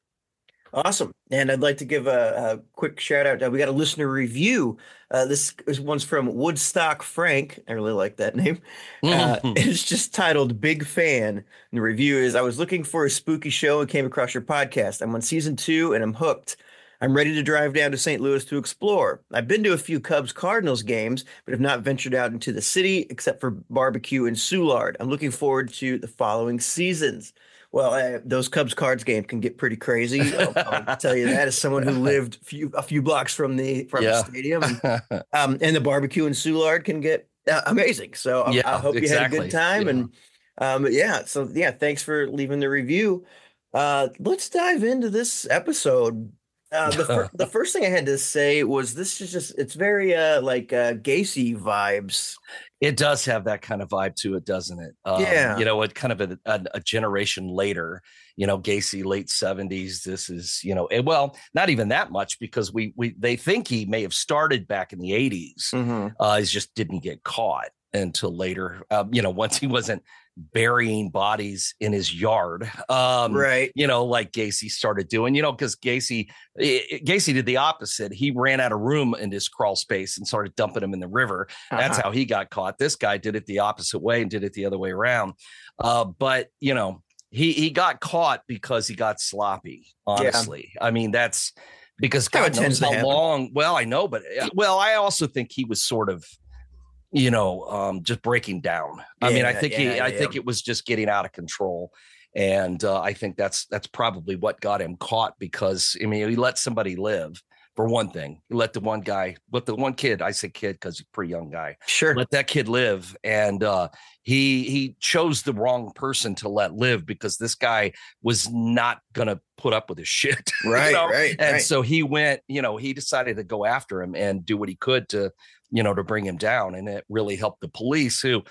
Awesome. And I'd like to give a, a quick shout out. Uh, we got a listener review. Uh, this is one's from Woodstock Frank. I really like that name. Uh, it's just titled Big Fan. And the review is, I was looking for a spooky show and came across your podcast. I'm on season two and I'm hooked. I'm ready to drive down to Saint Louis to explore. I've been to a few Cubs Cardinals games, but have not ventured out into the city except for barbecue in Soulard. I'm looking forward to the following seasons. Well, uh, those Cubs Cards game can get pretty crazy. I'll, I'll tell you that as someone who lived a few, a few blocks from the from Yeah. the stadium, and, um, and the barbecue in Soulard can get uh, amazing. So I, Yeah, I hope you had a exactly. good time, Yeah. and um, yeah. So yeah, thanks for leaving the review. Uh, let's dive into this episode. Uh, the, fir- the first thing I had to say was this is just, it's very uh, like uh, Gacy vibes. It does have that kind of vibe to it, doesn't it? Um, Yeah. You know, it kind of a, a, a generation later, you know, Gacy, late seventies. This is, you know, and, well, not even that much, because we, we, they think he may have started back in the eighties. Mm-hmm. Uh, he just didn't get caught until later, um, you know, once he wasn't burying bodies in his yard, um, Right. you know, like Gacy started doing, you know, because Gacy, Gacy did the opposite. He ran out of room in his crawl space and started dumping them in the river. That's Uh-huh. how he got caught. This guy did it the opposite way and did it the other way around. Uh, but, you know, he, he got caught because he got sloppy, honestly. I mean, that's because How it God knows tends to how happen. long. Well, I know, but uh, well, I also think he was sort of, you know, um, just breaking down. I mean, I Yeah, think he, yeah, I yeah. think it was just getting out of control. And uh, I think that's, that's probably what got him caught, because I mean, he let somebody live, for one thing. He let the one guy, let the one kid, I say kid, cause he's a pretty young guy, Sure. let that kid live. And uh, he, he chose the wrong person to let live, because this guy was not going to put up with his shit. you Right, know? right, And right. so he went, you know, he decided to go after him and do what he could to, you know, to bring him down. And it really helped the police, who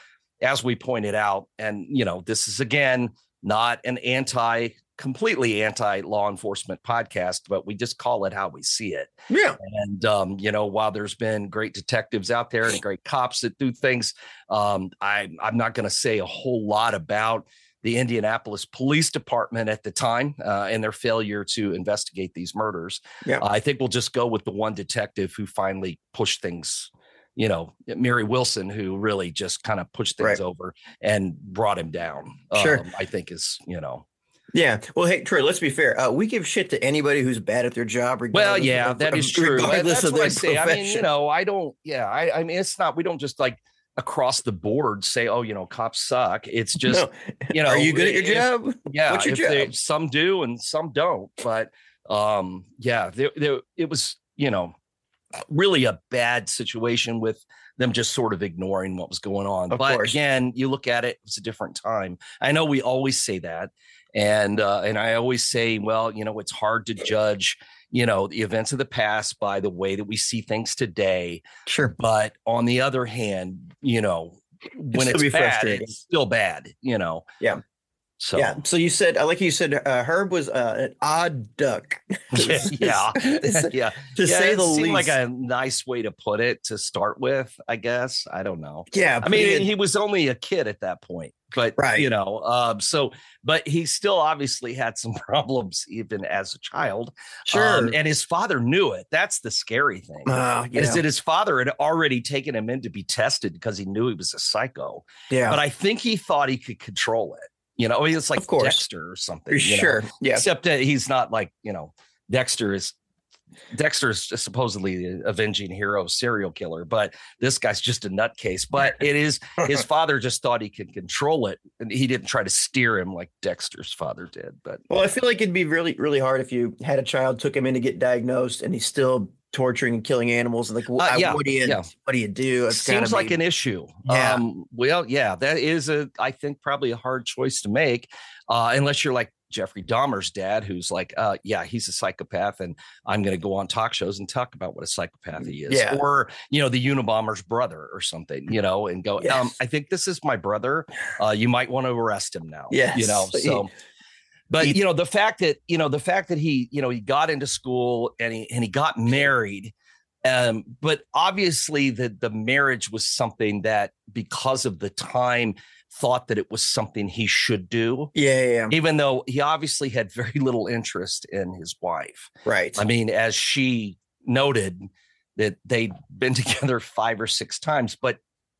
as we pointed out, and, you know, this is, again, not an anti, completely anti-law enforcement podcast, but we just call it how we see it. Yeah. And, um, you know, while there's been great detectives out there and great cops that do things, um, I, I'm not going to say a whole lot about the Indianapolis Police Department at the time uh, and their failure to investigate these murders. Yeah. Uh, I think we'll just go with the one detective who finally pushed things, you know, Mary Wilson, who really just kind of pushed things right. over and brought him down. Sure. Um, I think is, you know. Yeah. Well, hey, Troy, let's be fair. Uh, we give shit to anybody who's bad at their job. Well, yeah, of, that is of, true. Regardless That's of what their I say. profession. I mean, you know, I don't, yeah, I, I mean, it's not, we don't just like across the board say, oh, you know, cops suck. It's just, no. you know, are you good at your if, job? Yeah. What's your if job? They, some do and some don't. But um, yeah, they, they, it was, you know, really a bad situation with them just sort of ignoring what was going on. Of but course. again, you look at it, it's a different time. I know we always say that. And uh, and I always say, well, you know, it's hard to judge, you know, the events of the past by the way that we see things today. Sure. But on the other hand, you know, when It'd it's be bad, frustrating. it's still bad, you know. Yeah. So yeah. So you said, I like you said, uh, Herb was uh, an odd duck. yeah, yeah, yeah. To yeah, say it the seemed least. like a nice way to put it to start with, I guess. I don't know. Yeah. I mean, it, he was only a kid at that point, but Right. you know, um, so, but he still obviously had some problems even as a child. sure. Um, and his father knew it. That's the scary thing. Uh, yeah. Is that his father had already taken him in to be tested because he knew he was a psycho. yeah. But I think he thought he could control it. You know, it's like Of course. Dexter or something. You know? Sure. Yeah. Except that he's not like, you know, Dexter is Dexter is supposedly an avenging hero serial killer, but this guy's just a nutcase. But it is his father just thought he could control it, and he didn't try to steer him like Dexter's father did. But Well, I feel like it'd be really, really hard if you had a child, took him in to get diagnosed, and he's still torturing and killing animals. And like, wh- Uh, yeah, what do you, yeah. what do you do? It's gotta seems like be- an issue. Yeah. Um, well, yeah, that is a, I think probably a hard choice to make, uh, unless you're like Jeffrey Dahmer's dad, who's like, uh, yeah, he's a psychopath, and I'm going to go on talk shows and talk about what a psychopath he is. Yeah. Or, you know, the Unabomber's brother or something, you know, and go, Yes. um, I think this is my brother. Uh, you might want to arrest him now. Yes. You know, so. But, you know, the fact that, you know, the fact that he, you know, he got into school and he, and he got married. Um, but obviously the, the marriage was something that, because of the time, thought that it was something he should do, Yeah, yeah, yeah. even though he obviously had very little interest in his wife. Right. I mean, as she noted that they'd been together five or six times, but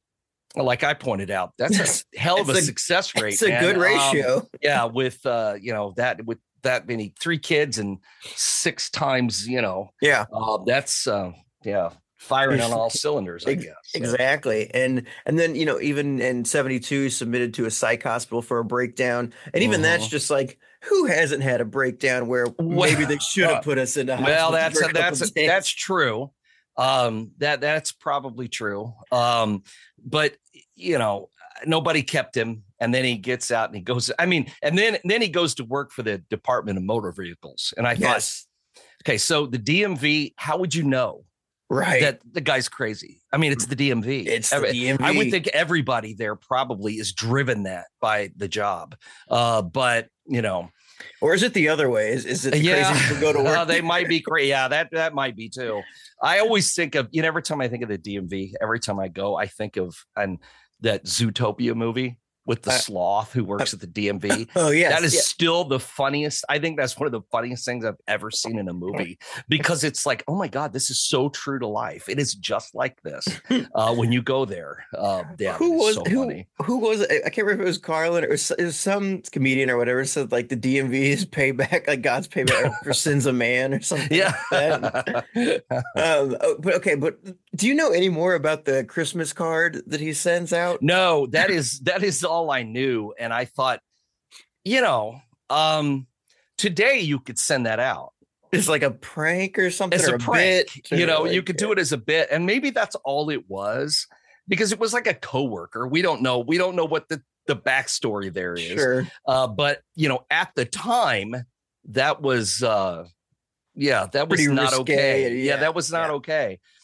like I pointed out, that's a hell of a, It's a- success rate. It's a man. good Um, ratio. yeah, with uh, you know, that with that many three kids and six times, you know, yeah. uh, that's uh, yeah, firing on all cylinders, I Ex- guess. So, Exactly. And and then, you know, even in seventy-two, submitted to a psych hospital for a breakdown. And even that's Mhm. just like, who hasn't had a breakdown where Well, maybe they should have put us in a well, hospital that's for a a, that's couple a, days? that's true. Um, that that's probably true. Um, but you know, nobody kept him, and then he gets out and he goes. I mean, and then then he goes to work for the Department of Motor Vehicles, and I Yes. thought, okay, so the D M V, how would you know Right. that the guy's crazy? I mean, it's the D M V. It's the Every- D M V. I would think everybody there probably is driven that by the job. Uh, but you know, Or is it the other way? Is, is it the yeah, crazy people go to work? Uh, they might be crazy. Yeah, that that might be too. I always think of, you know, every time I think of the D M V, every time I go, I think of and that Zootopia movie with the Uh, sloth who works at the D M V. Oh, yes. That is yeah. still the funniest. I think that's one of the funniest things I've ever seen in a movie, because it's like, oh my God, this is so true to life. It is just like this uh, when you go there. Uh, yeah, Who it's was so who? funny. Who was? I can't remember if it was Carlin or it was, it was some comedian or whatever said like the D M V is payback, like God's payback for sins of man or something. Yeah. Like that. Um, oh, but okay, but do you know any more about the Christmas card that he sends out? No, that is that is all I knew. And I thought, you know, um, today you could send that out It's like a prank or something. as or a prank. bit, You know, or you like- could do it as a bit, and maybe that's all it was, because it was like a coworker. We don't know. We don't know what the the backstory there is. Sure. Uh, but you know, at the time, that was uh, yeah, that was Pretty not risque, okay. Yeah, yeah, that was not yeah. okay.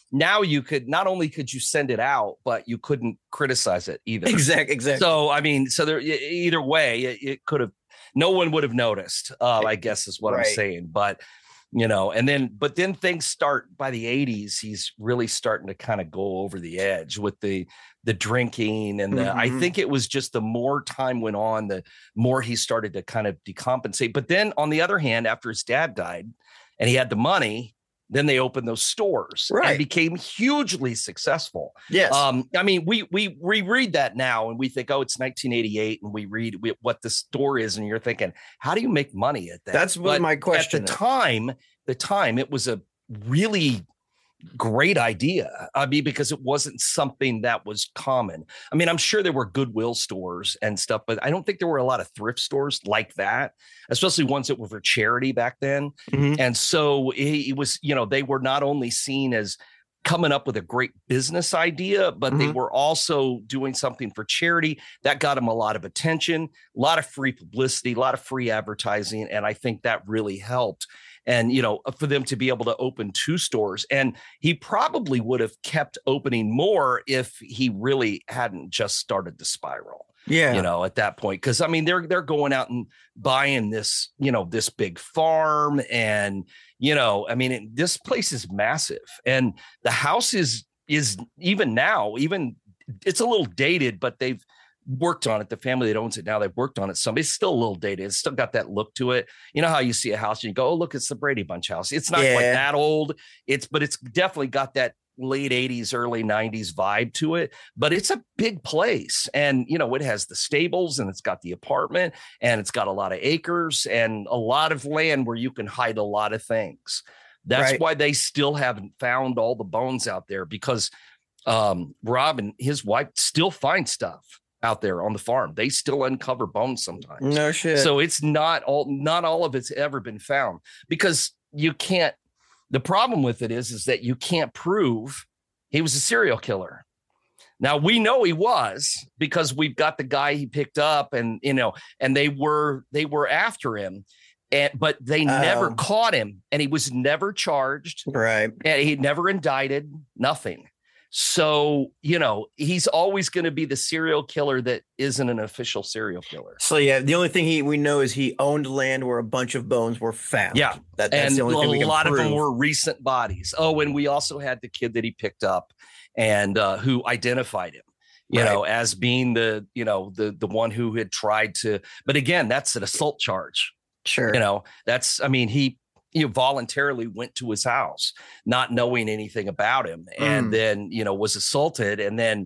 now you could not only could you send it out, but you couldn't criticize it either. Exactly. Exactly. So I mean, so there either way, it, it could have. No one would have noticed. Uh, I guess is what right. I'm saying. But you know, and then but then things start by the eighties. He's really starting to kind of go over the edge with the the drinking and the. Mm-hmm. I think it was just the more time went on, the more he started to kind of decompensate. But then on the other hand, after his dad died, and he had the money. Then they opened those stores right. and became hugely successful. Yes. Um, I mean, we we reread that now and we think, oh, it's nineteen eighty-eight, and we read we, what the store is, and you're thinking, how do you make money at that? That's what but my question. At the is. time, the time it was a really great idea. I mean, because it wasn't something that was common. I mean, I'm sure there were Goodwill stores and stuff, but I don't think there were a lot of thrift stores like that, especially ones that were for charity back then. Mm-hmm. And so it, it was, you know, they were not only seen as coming up with a great business idea, but mm-hmm. they were also doing something for charity that got them a lot of attention, a lot of free publicity, a lot of free advertising. And I think that really helped. And, you know, for them to be able to open two stores, and he probably would have kept opening more if he really hadn't just started to spiral. Yeah. You know, at that point, because I mean, they're they're going out and buying this, you know, this big farm. And, you know, I mean, it, this place is massive. And the house is is even now, even it's a little dated, but they've worked on it. The family that owns it now, they've worked on it. Somebody's still a little dated. It's still got that look to it. You know how you see a house and you go, oh, look, it's the Brady Bunch house. It's not yeah. quite that old. It's, but it's definitely got that late eighties, early nineties vibe to it. But it's a big place. And, you know, it has the stables and it's got the apartment and it's got a lot of acres and a lot of land where you can hide a lot of things. That's right. why they still haven't found all the bones out there, because um, Rob and his wife still find stuff out there on the farm. They still uncover bones sometimes. No shit. So it's not all, not all of it's ever been found, because you can't, the problem with it is, is that you can't prove he was a serial killer. Now we know he was, because we've got the guy he picked up and, you know, and they were, they were after him, and, but they um, never caught him, and he was never charged. Right. And he never indicted, nothing. So, you know, he's always going to be the serial killer that isn't an official serial killer. So, yeah, the only thing he we know is he owned land where a bunch of bones were found. Yeah. That, that's and the only thing we can a lot prove. Of them were recent bodies. Oh, and we also had the kid that he picked up and uh, who identified him, you right. know, as being the, you know, the the one who had tried to. But again, that's an assault charge. Sure. You know, that's I mean, he. You know, voluntarily went to his house, not knowing anything about him, and mm. then, you know, was assaulted, and then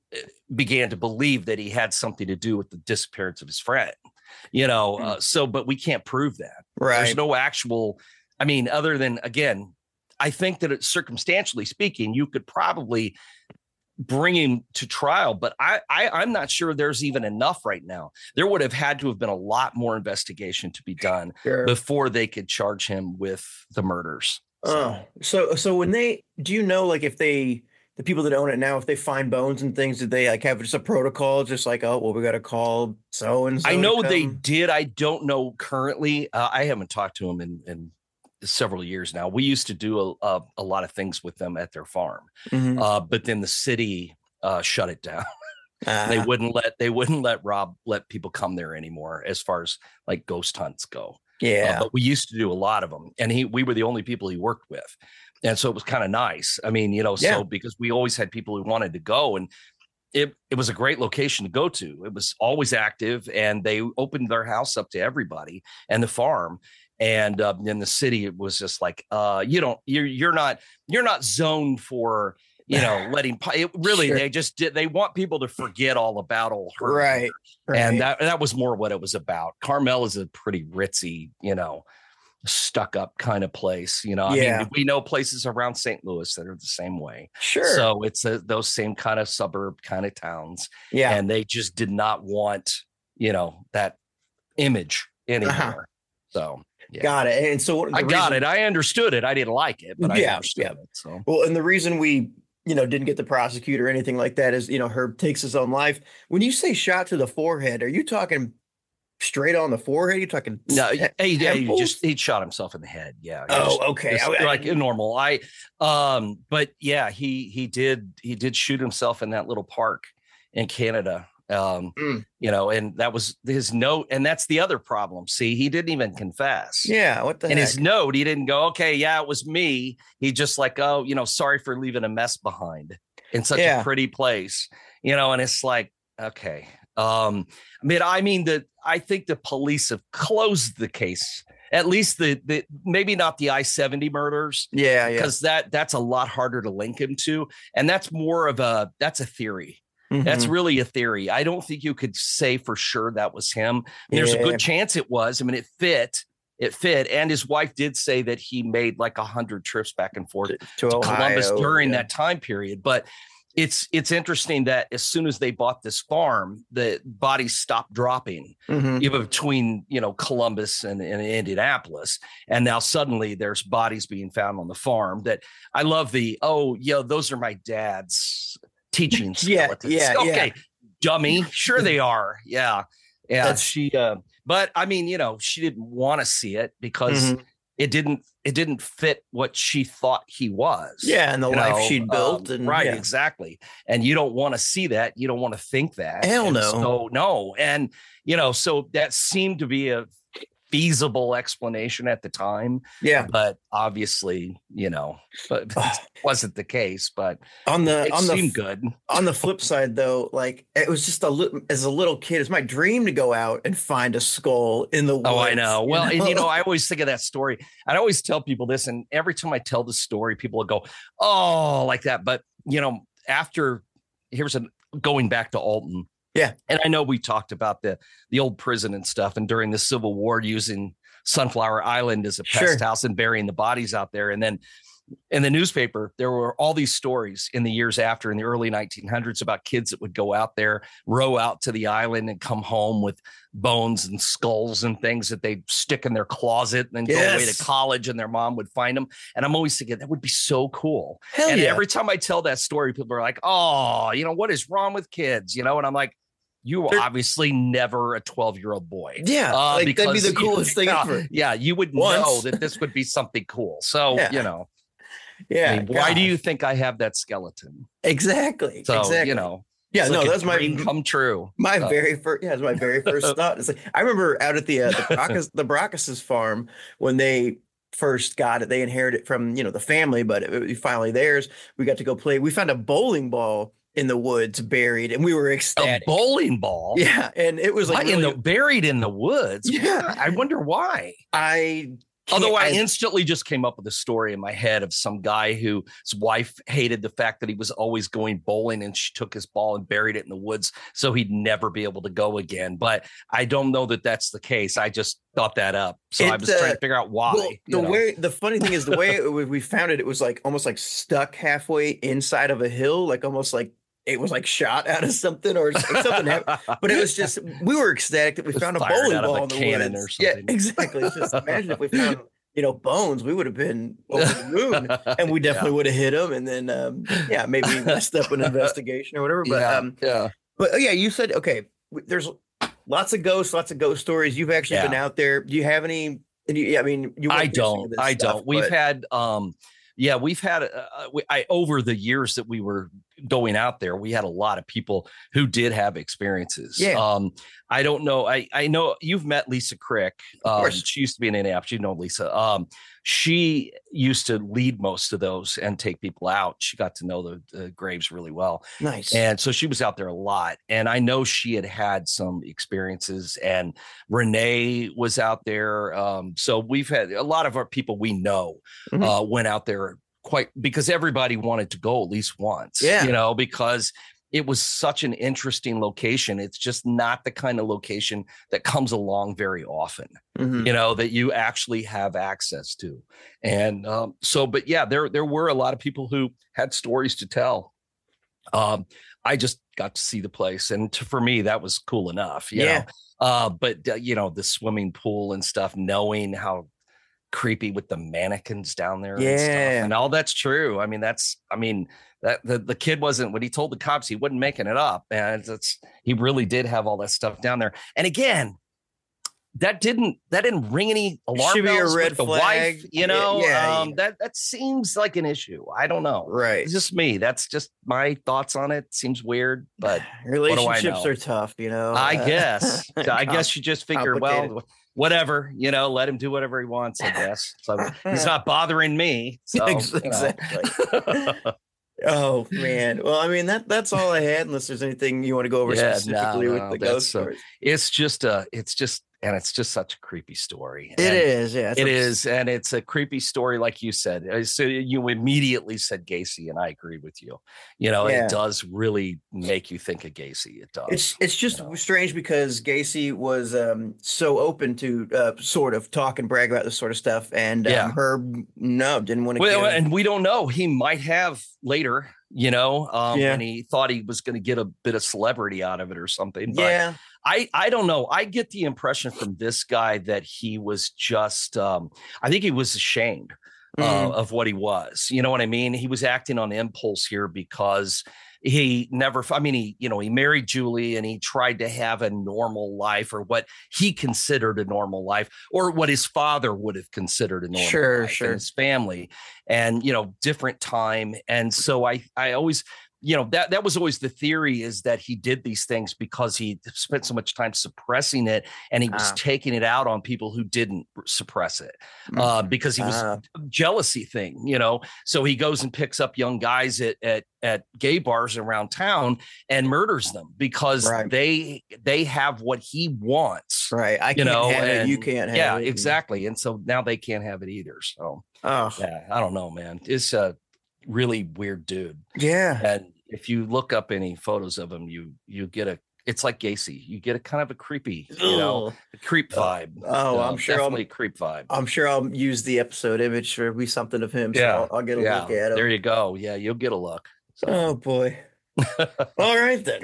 began to believe that he had something to do with the disappearance of his friend, you know, mm. uh, so, but we can't prove that. Right. There's no actual, I mean, other than, again, I think that it, circumstantially speaking, you could probably bring him to trial, but I, I I'm not sure there's even enough right now. There would have had to have been a lot more investigation to be done sure. before they could charge him with the murders. So. Oh, so so when they do you know, like, if they the people that own it now, if they find bones and things, did they like have just a protocol, just like, oh well, we got to call so and so? I know they did. I don't know currently. Uh, I haven't talked to him in in several years now. We used to do a, a, a lot of things with them at their farm, mm-hmm. uh, but then the city uh, shut it down. uh, they wouldn't let they wouldn't let Rob let people come there anymore, as far as like ghost hunts go. Yeah, uh, but we used to do a lot of them, and he we were the only people he worked with, and so it was kind of nice. I mean, you know, yeah. so because we always had people who wanted to go, and it it was a great location to go to. It was always active, and they opened their house up to everybody and the farm. And um, in the city, it was just like, uh, you don't, you're, you're not, you're not zoned for, you know, letting, it really, sure. they just did, they want people to forget all about old her. Right, right. And that, that was more what it was about. Carmel is a pretty ritzy, you know, stuck up kind of place, you know, yeah. I mean, we know places around Saint Louis that are the same way. Sure. So it's a, those same kind of suburb kind of towns. Yeah. And they just did not want, you know, that image anymore. Uh-huh. So. Yeah. Got it. And so I got reason, it. I understood it. I didn't like it, but yeah, I understood yeah. it. So well, and the reason we, you know, didn't get the prosecutor or anything like that is, you know, Herb takes his own life. When you say shot to the forehead, are you talking straight on the forehead? You talking? No, te- he, he temples? just he shot himself in the head. Yeah. He Oh, just- okay. just I- I- like normal. I um, but yeah, he he did he did shoot himself in that little park in Canada. Um, Mm. you know, and that was his note, and that's the other problem. See, he didn't even confess. Yeah. What the In heck? his note, he didn't go, okay, yeah, it was me. He just like, oh, you know, sorry for leaving a mess behind in such Yeah. a pretty place, you know, and it's like, okay. Um, I mean, I mean that I think the police have closed the case, at least the, the maybe not the I seventy murders, yeah. Yeah. because that that's a lot harder to link him to. And that's more of a that's a theory. That's Mhm. really a theory. I don't think you could say for sure that was him. There's a Yeah. good chance it was. I mean, it fit. It fit. And his wife did say that he made like a hundred trips back and forth to, to to Columbus Ohio, during yeah. that time period. But it's it's interesting that as soon as they bought this farm, the bodies stopped dropping Mhm. even between, you know, Columbus and, and Indianapolis. And now suddenly there's bodies being found on the farm that I love the, oh, yeah, those are my dad's teaching Yeah, skeletons. yeah, okay, yeah. dummy. Sure they are. Yeah. Yeah. That's- she uh, but I mean, you know, she didn't want to see it because Mhm. it didn't it didn't fit what she thought he was. Yeah, and the you life know, she'd built, um, and right, yeah. exactly. And you don't want to see that. You don't want to think that. Hell And no. So no. And you know, so that seemed to be a feasible explanation at the time, Yeah. but obviously, you know, but it wasn't the case. But On the it on the seemed good. on the flip side, though, like it was just a little as a little kid, it's my dream to go out and find a skull in the woods. Oh, I know. Well, and you know, know? I always think of that story. I always tell people this, and every time I tell the story, people will go, "Oh, like that." But you know, after here's a going back to Alton. Yeah. And I know we talked about the the old prison and stuff, and during the Civil War, using Sunflower Island as a pest Sure. house and burying the bodies out there, and then. In the newspaper, there were all these stories in the years after in the early nineteen hundreds about kids that would go out there, row out to the island and come home with bones and skulls and things that they'd stick in their closet and then go away Yes. to college and their mom would find them. And I'm always thinking that would be so cool. Hell and yeah. every time I tell that story, people are like, oh, you know, what is wrong with kids? You know, and I'm like, you were They're- obviously never a twelve year old boy. Yeah, Uh, like, that'd be because the you- coolest thing yeah, ever. Yeah, you would Once. know that this would be something cool. So, Yeah. you know. Yeah. I mean, why do gosh. you think I have that skeleton? exactly? So, exactly. you know, Yeah, it's no, like a that's my dream come true. My Uh, very first, yeah, it's my very first thought. It's like I remember out at the uh, the Bracas, the Bracas' farm when they first got it. They inherited it from you know the family, but it was finally theirs. We got to go play. We found a bowling ball in the woods buried, and we were a ecstatic. bowling ball. Yeah, and it was like Why in really- the buried in the woods. Yeah. I wonder why. I. can't- Although I instantly just came up with a story in my head of some guy whose wife hated the fact that he was always going bowling and she took his ball and buried it in the woods so he'd never be able to go again. But I don't know that that's the case. I just thought that up. So I It, was trying uh, to figure out why. Well, you the know. way the funny thing is the way it, we we found it, it was like almost like stuck halfway inside of a hill, like almost like it was like shot out of something or something. happened. But it was just we were ecstatic that we It was found a fired bowling out of ball a in the cannon woods. or Yeah, something. exactly. It's just imagine if we found you know bones, we would have been over the moon, and we definitely Yeah. would have hit them, and then um, yeah, maybe messed up an investigation or whatever. But yeah, um, yeah. but oh, yeah, you said okay. w- There's lots of ghosts, lots of ghost stories. You've actually Yeah. been out there. Do you have any? And you, yeah, I mean, you. I went through some of don't. this I stuff, don't. We've but- had, um, yeah, we've had, uh, uh, we, I over the years that we were going out there, we had a lot of people who did have experiences. Yeah. Um, I don't know. I I know you've met Lisa Crick. Um, course. she used to be in Indianapolis. You know Lisa. Um, she used to lead most of those and take people out. She got to know the, the graves really well. Nice. And so she was out there a lot. And I know she had had some experiences, and Renee was out there. Um, so we've had a lot of our people we know Mhm. uh, went out there quite because everybody wanted to go at least once, Yeah. you know, because it was such an interesting location. It's just not the kind of location that comes along very often, Mhm. you know, that you actually have access to. And um, so, but yeah, there, there were a lot of people who had stories to tell. Um, I just got to see the place. And to, for me, that was cool enough. You Yeah. know? Uh, but uh, you know, the swimming pool and stuff, knowing how creepy with the mannequins down there and Yeah. stuff. And all that's true. I mean, that's, I mean, that the, the kid wasn't, when he told the cops, he wasn't making it up. And it's, it's, he really did have all that stuff down there. And again, that didn't that didn't ring any alarm Should be a bells red with the flag. wife, you know. Yeah, um, yeah. that that seems like an issue. I don't know. Right. It's just me. That's just my thoughts on it. Seems weird, but relationships know? are tough, you know. I Uh, guess. I com- guess you just figure, complicated. well, whatever, you know, let him do whatever he wants, I guess. So he's not bothering me. So, Ex- you know. exactly. Oh man. Well, I mean that that's all I had, unless there's anything you want to go over Yeah, specifically no, with no, the that's, ghost uh, stories. It's just a, it's just, and it's just such a creepy story. It And is, yeah. It is, and it's a creepy story, like you said. Uh, So you immediately said Gacy, and I agree with you. You know, Yeah. it does really make you think of Gacy. It does. It's it's just you know. strange because Gacy was um, so open to uh, sort of talk and brag about this sort of stuff, and um, Yeah. Herb no didn't want to. Well, give, and we don't know. He might have later, you know, um, Yeah. when he thought he was going to get a bit of celebrity out of it or something. But yeah, I, I don't know. I get the impression from this guy that he was just, um, I think he was ashamed uh, Mhm. of what he was. You know what I mean? He was acting on impulse here because he never, I mean, he, you know, he married Julie and he tried to have a normal life, or what he considered a normal life, or what his father would have considered a normal Sure, life, sure. and his family, and, you know, different time. And so I, I always, you know, that that was always the theory, is that he did these things because he spent so much time suppressing it, and he was Ah. taking it out on people who didn't suppress it, uh, because he was Ah. a jealousy thing, you know. So he goes and picks up young guys at at at gay bars around town and murders them because Right. they they have what he wants, right. I you can't know. have it. You and- can't have yeah, it. exactly. And so now they can't have it either. So Oh yeah, I don't know, man. It's a really weird dude. yeah. And if you look up any photos of him, you you get a, it's like Gacy. You get a kind of a creepy, you know, Ugh. a creep vibe. Oh, I'm sure I'll- definitely a creep vibe. I'm sure I'll use the episode image or be something of him. So Yeah, I'll, I'll get a yeah, look at him. there you go. Yeah, you'll get a look. So. Oh boy. All right then.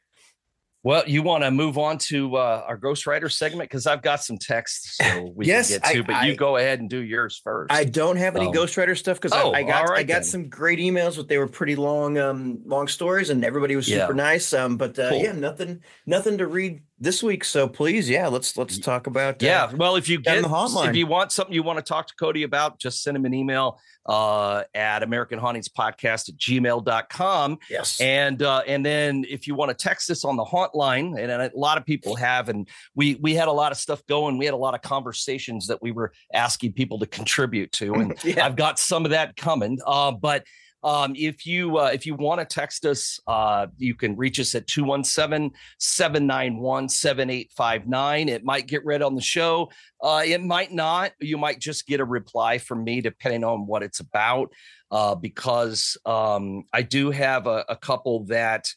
Well, you want to move on to uh, our Ghostwriter segment, because I've got some texts so we Yes, can get to, I- but I- you go ahead and do yours first. I don't have any Um, Ghostwriter stuff because oh, I, I got all right I got then. some great emails, but they were pretty long, um, long stories, and everybody was super Yeah. nice. Um, but uh, Cool. yeah, nothing, nothing to read this week. So please, yeah, let's let's talk about. Uh, Yeah, well, if you down get the hotline. if you want something you want to talk to Cody about, just send him an email uh, at American Hauntings Podcast at gmail dot com. yes, And uh, and then if you want to text us on the hotline, and, and a lot of people have, and we we had a lot of stuff going. We had a lot of conversations that we were asking people to contribute to, and Yeah. I've got some of that coming. Uh, but um, if you uh, if you want to text us, uh, you can reach us at two one seven, seven nine one, seven eight five nine. It might get read on the show. Uh, it might not. You might just get a reply from me, depending on what it's about. Uh, because um, I do have a, a couple that,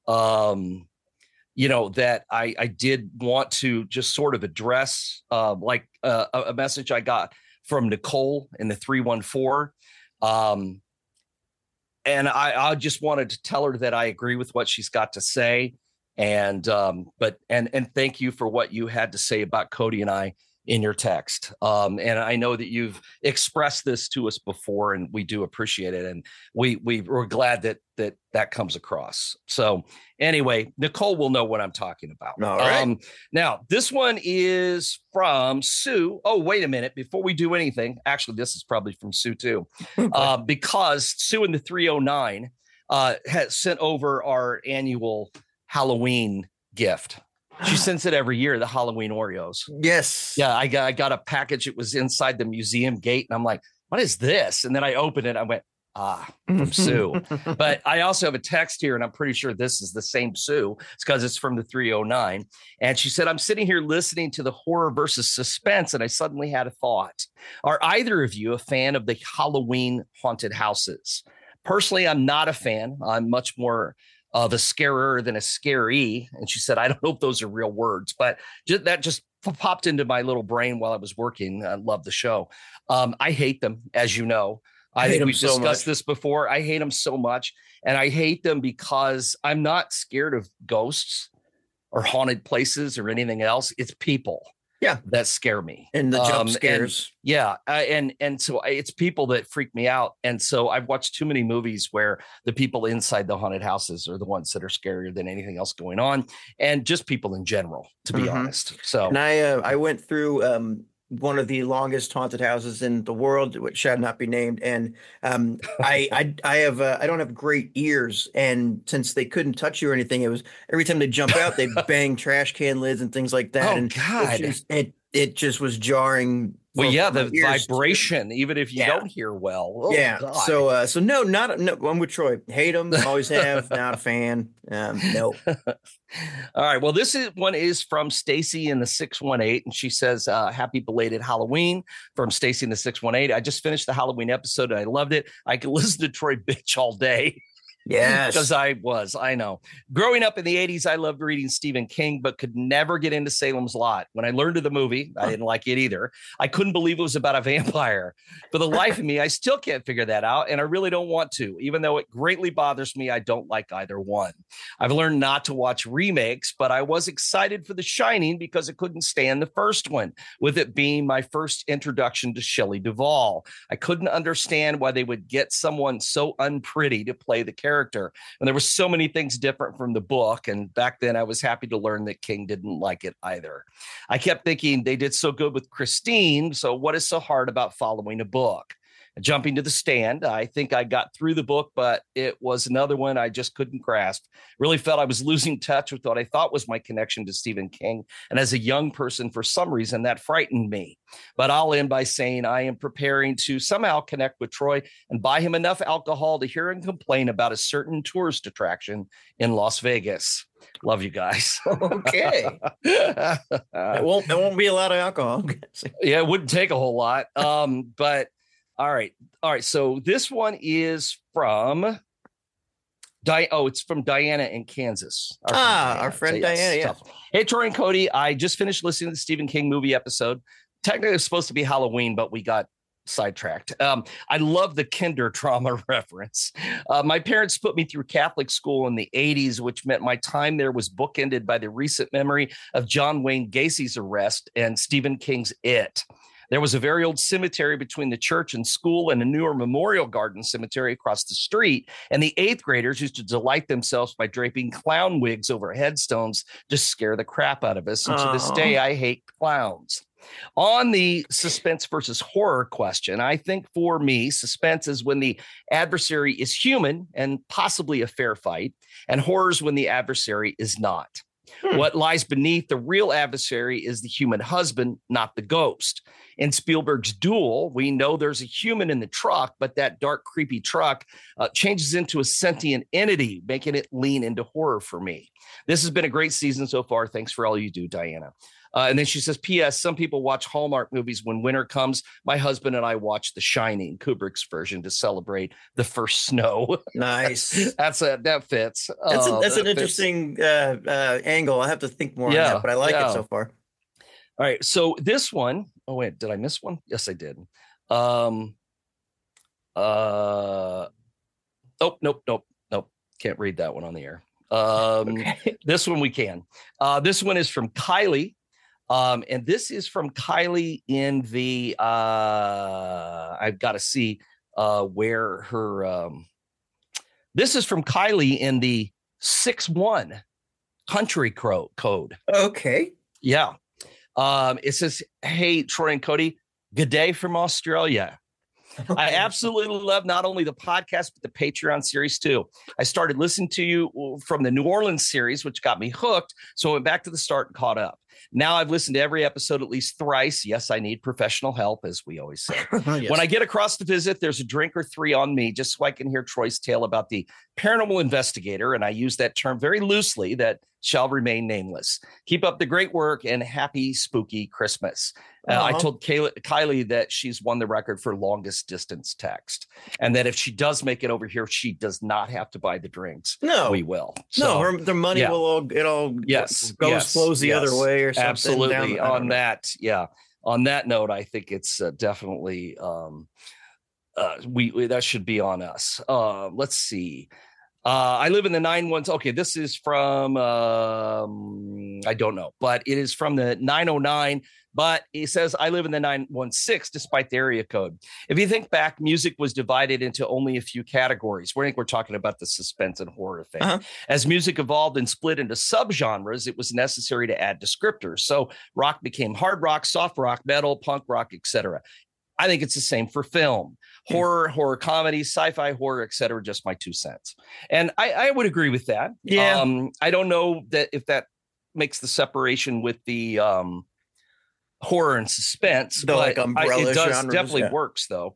um, you know, that I, I did want to just sort of address, uh, like uh, a, a message I got from Nicole in the three one four. Um, and I, I just wanted to tell her that I agree with what she's got to say. And um, but and and thank you for what you had to say about Cody and I in your text. Um, and I know that you've expressed this to us before, and we do appreciate it. And we we we're glad that that that comes across. So anyway, Nicole will know what I'm talking about. All right. Um, now this one is from Sue. Oh, wait a minute. Before we do anything, actually, this is probably from Sue too, uh, because Sue in the three oh nine uh, has sent over our annual Halloween gift. She sends it every year, the Halloween Oreos. yes, Yeah, I got I got a package. It was inside the museum gate, and I'm like, "What is this?" And then I opened it. I went, "Ah, from Sue." But I also have a text here, and I'm pretty sure this is the same Sue. It's because it's from the three oh nine. And she said, "I'm sitting here listening to the horror versus suspense, and I suddenly had a thought. Are either of you a fan of the Halloween haunted houses? Personally, I'm not a fan. I'm much more of a scarer than a scary." And she said, "I don't know if those are real words, but just, that just popped into my little brain while I was working. I love the show. Um, I hate them, as you know. I, I hate think them we've so discussed much. this before. I hate them so much. And I hate them because I'm not scared of ghosts or haunted places or anything else. It's people. Yeah. that scare me. And the jump Um, and- scares. Yeah, uh, and and so I- it's people that freak me out, and so I've watched too many movies where the people inside the haunted houses are the ones that are scarier than anything else going on, and just people in general, to be Mhm. honest. So And I uh, I went through um, one of the longest haunted houses in the world, which shall not be named. And um, I I I have uh, I don't have great ears, and since they couldn't touch you or anything, it was every time they jump out, they bang trash can lids and things like that. Oh, and God. it just, it, it just was jarring. well, for- yeah, for my the ears, too. vibration, even if you Yeah. don't hear well. Oh, Yeah. God. So uh, so no, not no. I'm with Troy. Hate him. Always have. Not a fan. Um, no. All right. Well, this is one is from Stacy in the six one eight, and she says, uh, "Happy belated Halloween from Stacy in the six one eight. I just finished the Halloween episode and I loved it. I could listen to Troy bitch all day." Yes. Because I was, I know. Growing up in the eighties, I loved reading Stephen King, but could never get into Salem's Lot. When I learned of the movie, I didn't like it either. I couldn't believe it was about a vampire. For the life of me, I still can't figure that out, and I really don't want to. Even though it greatly bothers me, I don't like either one. I've learned not to watch remakes, but I was excited for The Shining because I couldn't stand the first one, with it being my first introduction to Shelley Duvall. I couldn't understand why they would get someone so unpretty to play the character. And there were so many things different from the book. And back then I was happy to learn that King didn't like it either. I kept thinking they did so good with Christine. So what is so hard about following a book? Jumping to the Stand, I think I got through the book, but it was another one I just couldn't grasp. Really felt I was losing touch with what I thought was my connection to Stephen King. And as a young person, for some reason, that frightened me. But I'll end by saying I am preparing to somehow connect with Troy and buy him enough alcohol to hear him complain about a certain tourist attraction in Las Vegas. Love you guys. Okay. It won't. It won't be a lot of alcohol. Yeah, it wouldn't take a whole lot. Um, but all right. All right. So this one is from Di- oh, it's from Diana in Kansas. Our ah, our friend so, yes, Diana. Yeah. Tough. Hey, Troy and Cody. I just finished listening to the Stephen King movie episode. Technically, it's supposed to be Halloween, but we got sidetracked. Um, I love the kinder trauma reference. Uh, my parents put me through Catholic school in the eighties, which meant my time there was bookended by the recent memory of John Wayne Gacy's arrest and Stephen King's It. There was a very old cemetery between the church and school and a newer Memorial Garden cemetery across the street. And the eighth graders used to delight themselves by draping clown wigs over headstones to scare the crap out of us. And to this day, I hate clowns. On the suspense versus horror question, I think for me, suspense is when the adversary is human and possibly a fair fight, and horror is when the adversary is not. Hmm. What lies beneath the real adversary is the human husband, not the ghost. In Spielberg's Duel, we know there's a human in the truck, but that dark, creepy truck uh, changes into a sentient entity, making it lean into horror for me. This has been a great season so far. Thanks for all you do, Diana. Uh, and then she says, P S some people watch Hallmark movies when winter comes. My husband and I watch The Shining, Kubrick's version, to celebrate the first snow. Nice. That's a, that fits. That's, a, uh, that's that an fits. interesting uh, uh, angle. I have to think more Yeah, on that, but I like yeah. it so far. All right. So this one, oh, wait, did I miss one? Yes, I did. Um, uh, oh, nope, nope, nope. Can't read that one on the air. Um, Okay. This one we can. Uh, this one is from Kylie. Um, and this is from Kylie in the, uh, I've got to see uh, where her, um, this is from Kylie in the six one country cro- code. Okay. Yeah. Um, it says, hey, Troy and Cody, good day from Australia. I absolutely love not only the podcast, but the Patreon series too. I started listening to you from the New Orleans series, which got me hooked. So I went back to the start and caught up. Now I've listened to every episode at least thrice. Yes, I need professional help, as we always say. Yes. When I get across to visit, there's a drink or three on me, just so I can hear Troy's tale about the paranormal investigator. And I use that term very loosely, that shall remain nameless. Keep up the great work and happy spooky Christmas. Uh, I told Kayla, Kylie that she's won the record for longest distance text, and that if she does make it over here, she does not have to buy the drinks. No, we will. No, So, her, the money yeah. will all it all yes goes yes, flows the yes, other way or something. Absolutely. Down, on that, yeah. On that note, I think it's uh, definitely um, uh, we, we that should be on us. Uh, let's see. Uh, I live in the nine ones. Okay, this is from, um, I don't know, but it is from the nine oh nine. But it says, I live in the nine one six despite the area code. If you think back, music was divided into only a few categories. I think we're talking about the suspense and horror thing. Uh-huh. As music evolved and split into subgenres, it was necessary to add descriptors. So rock became hard rock, soft rock, metal, punk rock, et cetera. I think it's the same for film, horror, horror comedy, sci-fi, horror, et cetera. Just my two cents. And I, I would agree with that. Yeah. Um, I don't know that if that makes the separation with the um, horror and suspense, the, but like umbrella I, it does genres, definitely yeah. works though.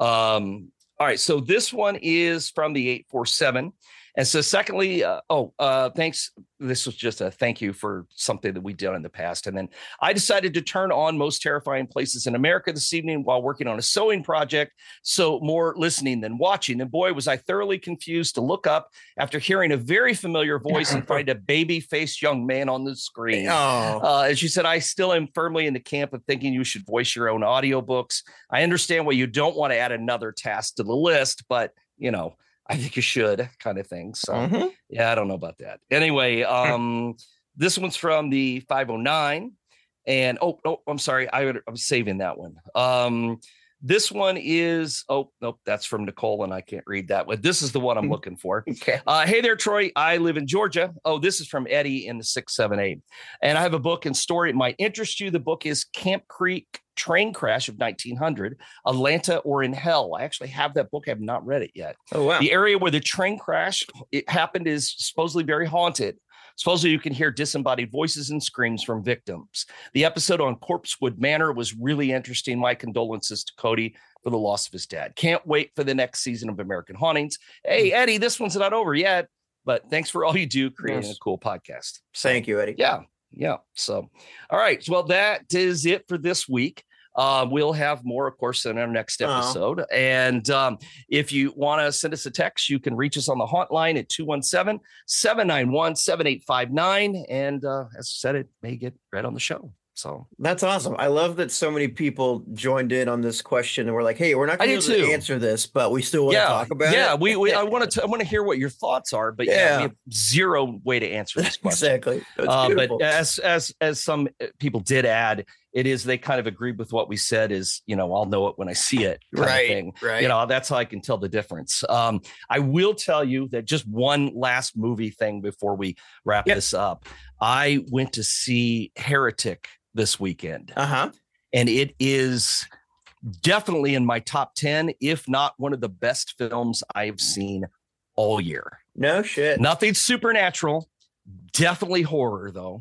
Um, all right. So this one is from the eight four seven. And so secondly, uh, oh, uh, thanks. This was just a thank you for something that we did in the past. And then I decided to turn on Most Terrifying Places in America this evening while working on a sewing project. So more listening than watching. And boy, was I thoroughly confused to look up after hearing a very familiar voice and find a baby-faced young man on the screen. Oh. Uh, as you said, I still am firmly in the camp of thinking you should voice your own audiobooks. I understand why you don't want to add another task to the list, but, you know, I think you should, kind of thing. So, mm-hmm. yeah, I don't know about that. Anyway, um, this one's from the five oh nine. And, oh, oh, I'm sorry. I, I'm saving that one. Um, this one is, oh, nope, that's from Nicole, and I can't read that one. This is the one I'm looking for. Okay. Uh, hey there, Troy. I live in Georgia. Oh, this is from Eddie in the six seven eight. And I have a book and story. It might interest you. The book is Camp Creek Train Crash of nineteen hundred, Atlanta or in Hell. I actually have that book. I have not read it yet. Oh, wow. The area where the train crash it happened is supposedly very haunted. Supposedly you can hear disembodied voices and screams from victims. The episode on Corpsewood Manor was really interesting. My condolences to Cody for the loss of his dad. Can't wait for the next season of American Hauntings. Hey, Eddie, this one's not over yet, but thanks for all you do creating yes. a cool podcast. So, thank you, Eddie. Yeah. Yeah. So, all right. Well, that is it for this week. Uh, we'll have more, of course, in our next episode. Oh. And um, if you want to send us a text, you can reach us on the hotline at two one seven, seven nine one, seven eight five nine. And uh, as I said, it may get read on the show. So that's awesome. I love that so many people joined in on this question and we're like, hey, we're not going to answer this, but we still want yeah. to talk about yeah, it. we, we I want to I want to hear what your thoughts are, but yeah, yeah we have zero way to answer this question. Exactly. Uh, but as as as some people did add, it is they kind of agreed with what we said is, you know, I'll know it when I see it. Kind right. of thing. Right. You know, that's how I can tell the difference. Um, I will tell you that just one last movie thing before we wrap yep. this up. I went to see Heretic this weekend. Uh-huh. And it is definitely in my top ten, if not one of the best films I've seen all year. No shit. Nothing supernatural, definitely horror though.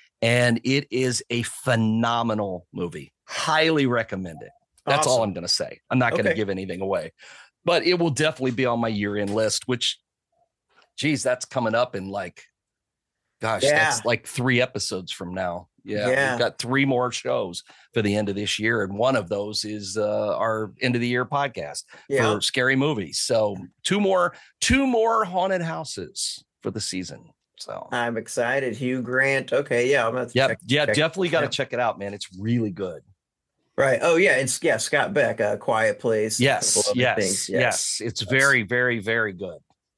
And it is a phenomenal movie. Highly recommend it. That's awesome. All I'm going to say. I'm not going to okay. give anything away, but it will definitely be on my year-end list, which, geez, that's coming up in like, gosh, yeah. that's like three episodes from now. Yeah, yeah. We've got three more shows for the end of this year. And one of those is uh, our end of the year podcast yeah. for scary movies. So two more, two more haunted houses for the season. So I'm excited. Hugh Grant. Okay. Yeah. I'm gonna yep, check, yeah. check, Definitely got to yeah. check it out, man. It's really good. Right. Oh yeah. It's yeah. Scott Beck, A Quiet Place. Yes. Yes, yes. Yes. It's That's... very, very, very good.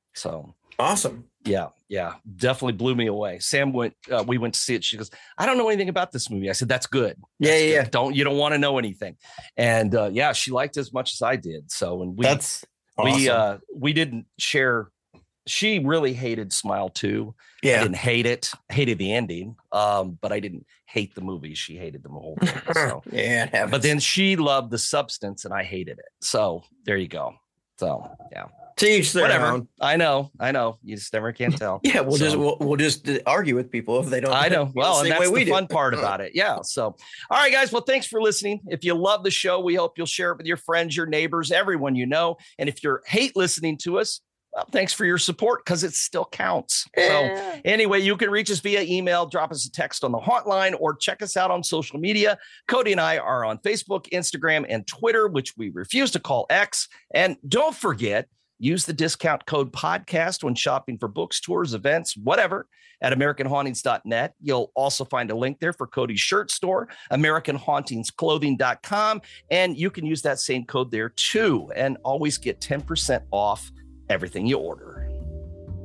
So awesome. Yeah. Yeah. Definitely blew me away. Sam went, uh, we went to see it. She goes, I don't know anything about this movie. I said, that's good. That's yeah. Yeah. Good. Don't, you don't want to know anything. And uh, yeah, she liked it as much as I did. So, and we, that's awesome. we, uh, we didn't share. She really hated Smile too. Yeah. I didn't hate it. I hated the ending. Um, but I didn't hate the movie. She hated the whole thing. So. yeah. But then she loved the substance and I hated it. So there you go. So yeah. Teach their Whatever. own. I know. I know. You just never can tell. yeah. We'll so. just, we'll, we'll just argue with people if they don't. I know. Well, and that's the fun do. part about it. Yeah. So, all right, guys. Well, thanks for listening. If you love the show, we hope you'll share it with your friends, your neighbors, everyone you know. And if you hate listening to us, well, thanks for your support because it still counts. So anyway, you can reach us via email, drop us a text on the hotline, or check us out on social media. Cody and I are on Facebook, Instagram, and Twitter, which we refuse to call X. And don't forget, use the discount code podcast when shopping for books, tours, events, whatever at American Hauntings dot net. You'll also find a link there for Cody's shirt store, American Hauntings Clothing dot com. And you can use that same code there too. And always get ten percent off everything you order.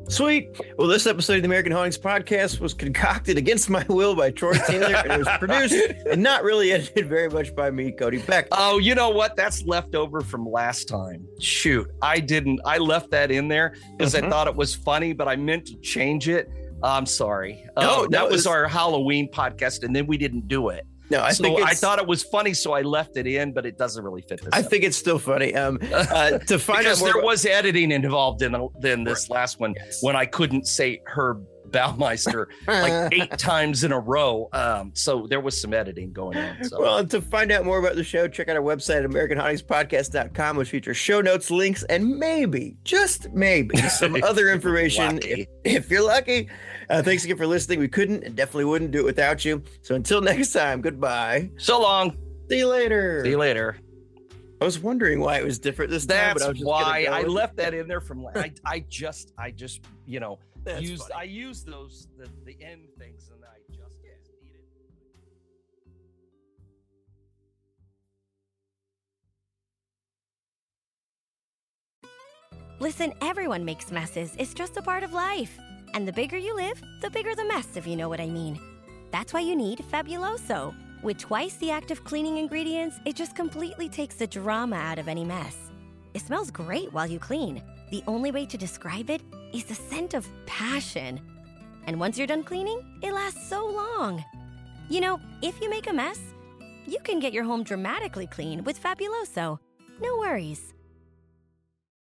Sweet. Well, this episode of the American Hauntings podcast was concocted against my will by Troy Taylor, and it was produced and not really edited very much by me, Cody Beck. Oh, you know what? That's left over from last time. Shoot, I didn't. I left that in there because mm-hmm. I thought it was funny, but I meant to change it. I'm sorry. No, uh, that was, was our Halloween podcast, and then we didn't do it. No, I so think I thought it was funny, so I left it in, but it doesn't really fit this. I up. think it's still funny. Um, uh, to find because out more there about- was editing involved in, in this right. last one yes. when I couldn't say Herb Baumeister like eight times in a row. Um, so there was some editing going on. So. Well, and to find out more about the show, check out our website at american hauntings podcast dot com, which features show notes, links, and maybe, just maybe, some other information if, if you're lucky. Uh, thanks again for listening. We couldn't and definitely wouldn't do it without you. So until next time, goodbye. So long. See you later. See you later. I was wondering why it was different this That's time. But I was just why go I with left it. that in there from. I I just I just you know That's used funny. I used those the, the end things and I just needed. Listen, everyone makes messes. It's just a part of life. And the bigger you live, the bigger the mess, if you know what I mean. That's why you need Fabuloso. With twice the active cleaning ingredients, it just completely takes the drama out of any mess. It smells great while you clean. The only way to describe it is the scent of passion. And once you're done cleaning, it lasts so long. You know, if you make a mess, you can get your home dramatically clean with Fabuloso. No worries.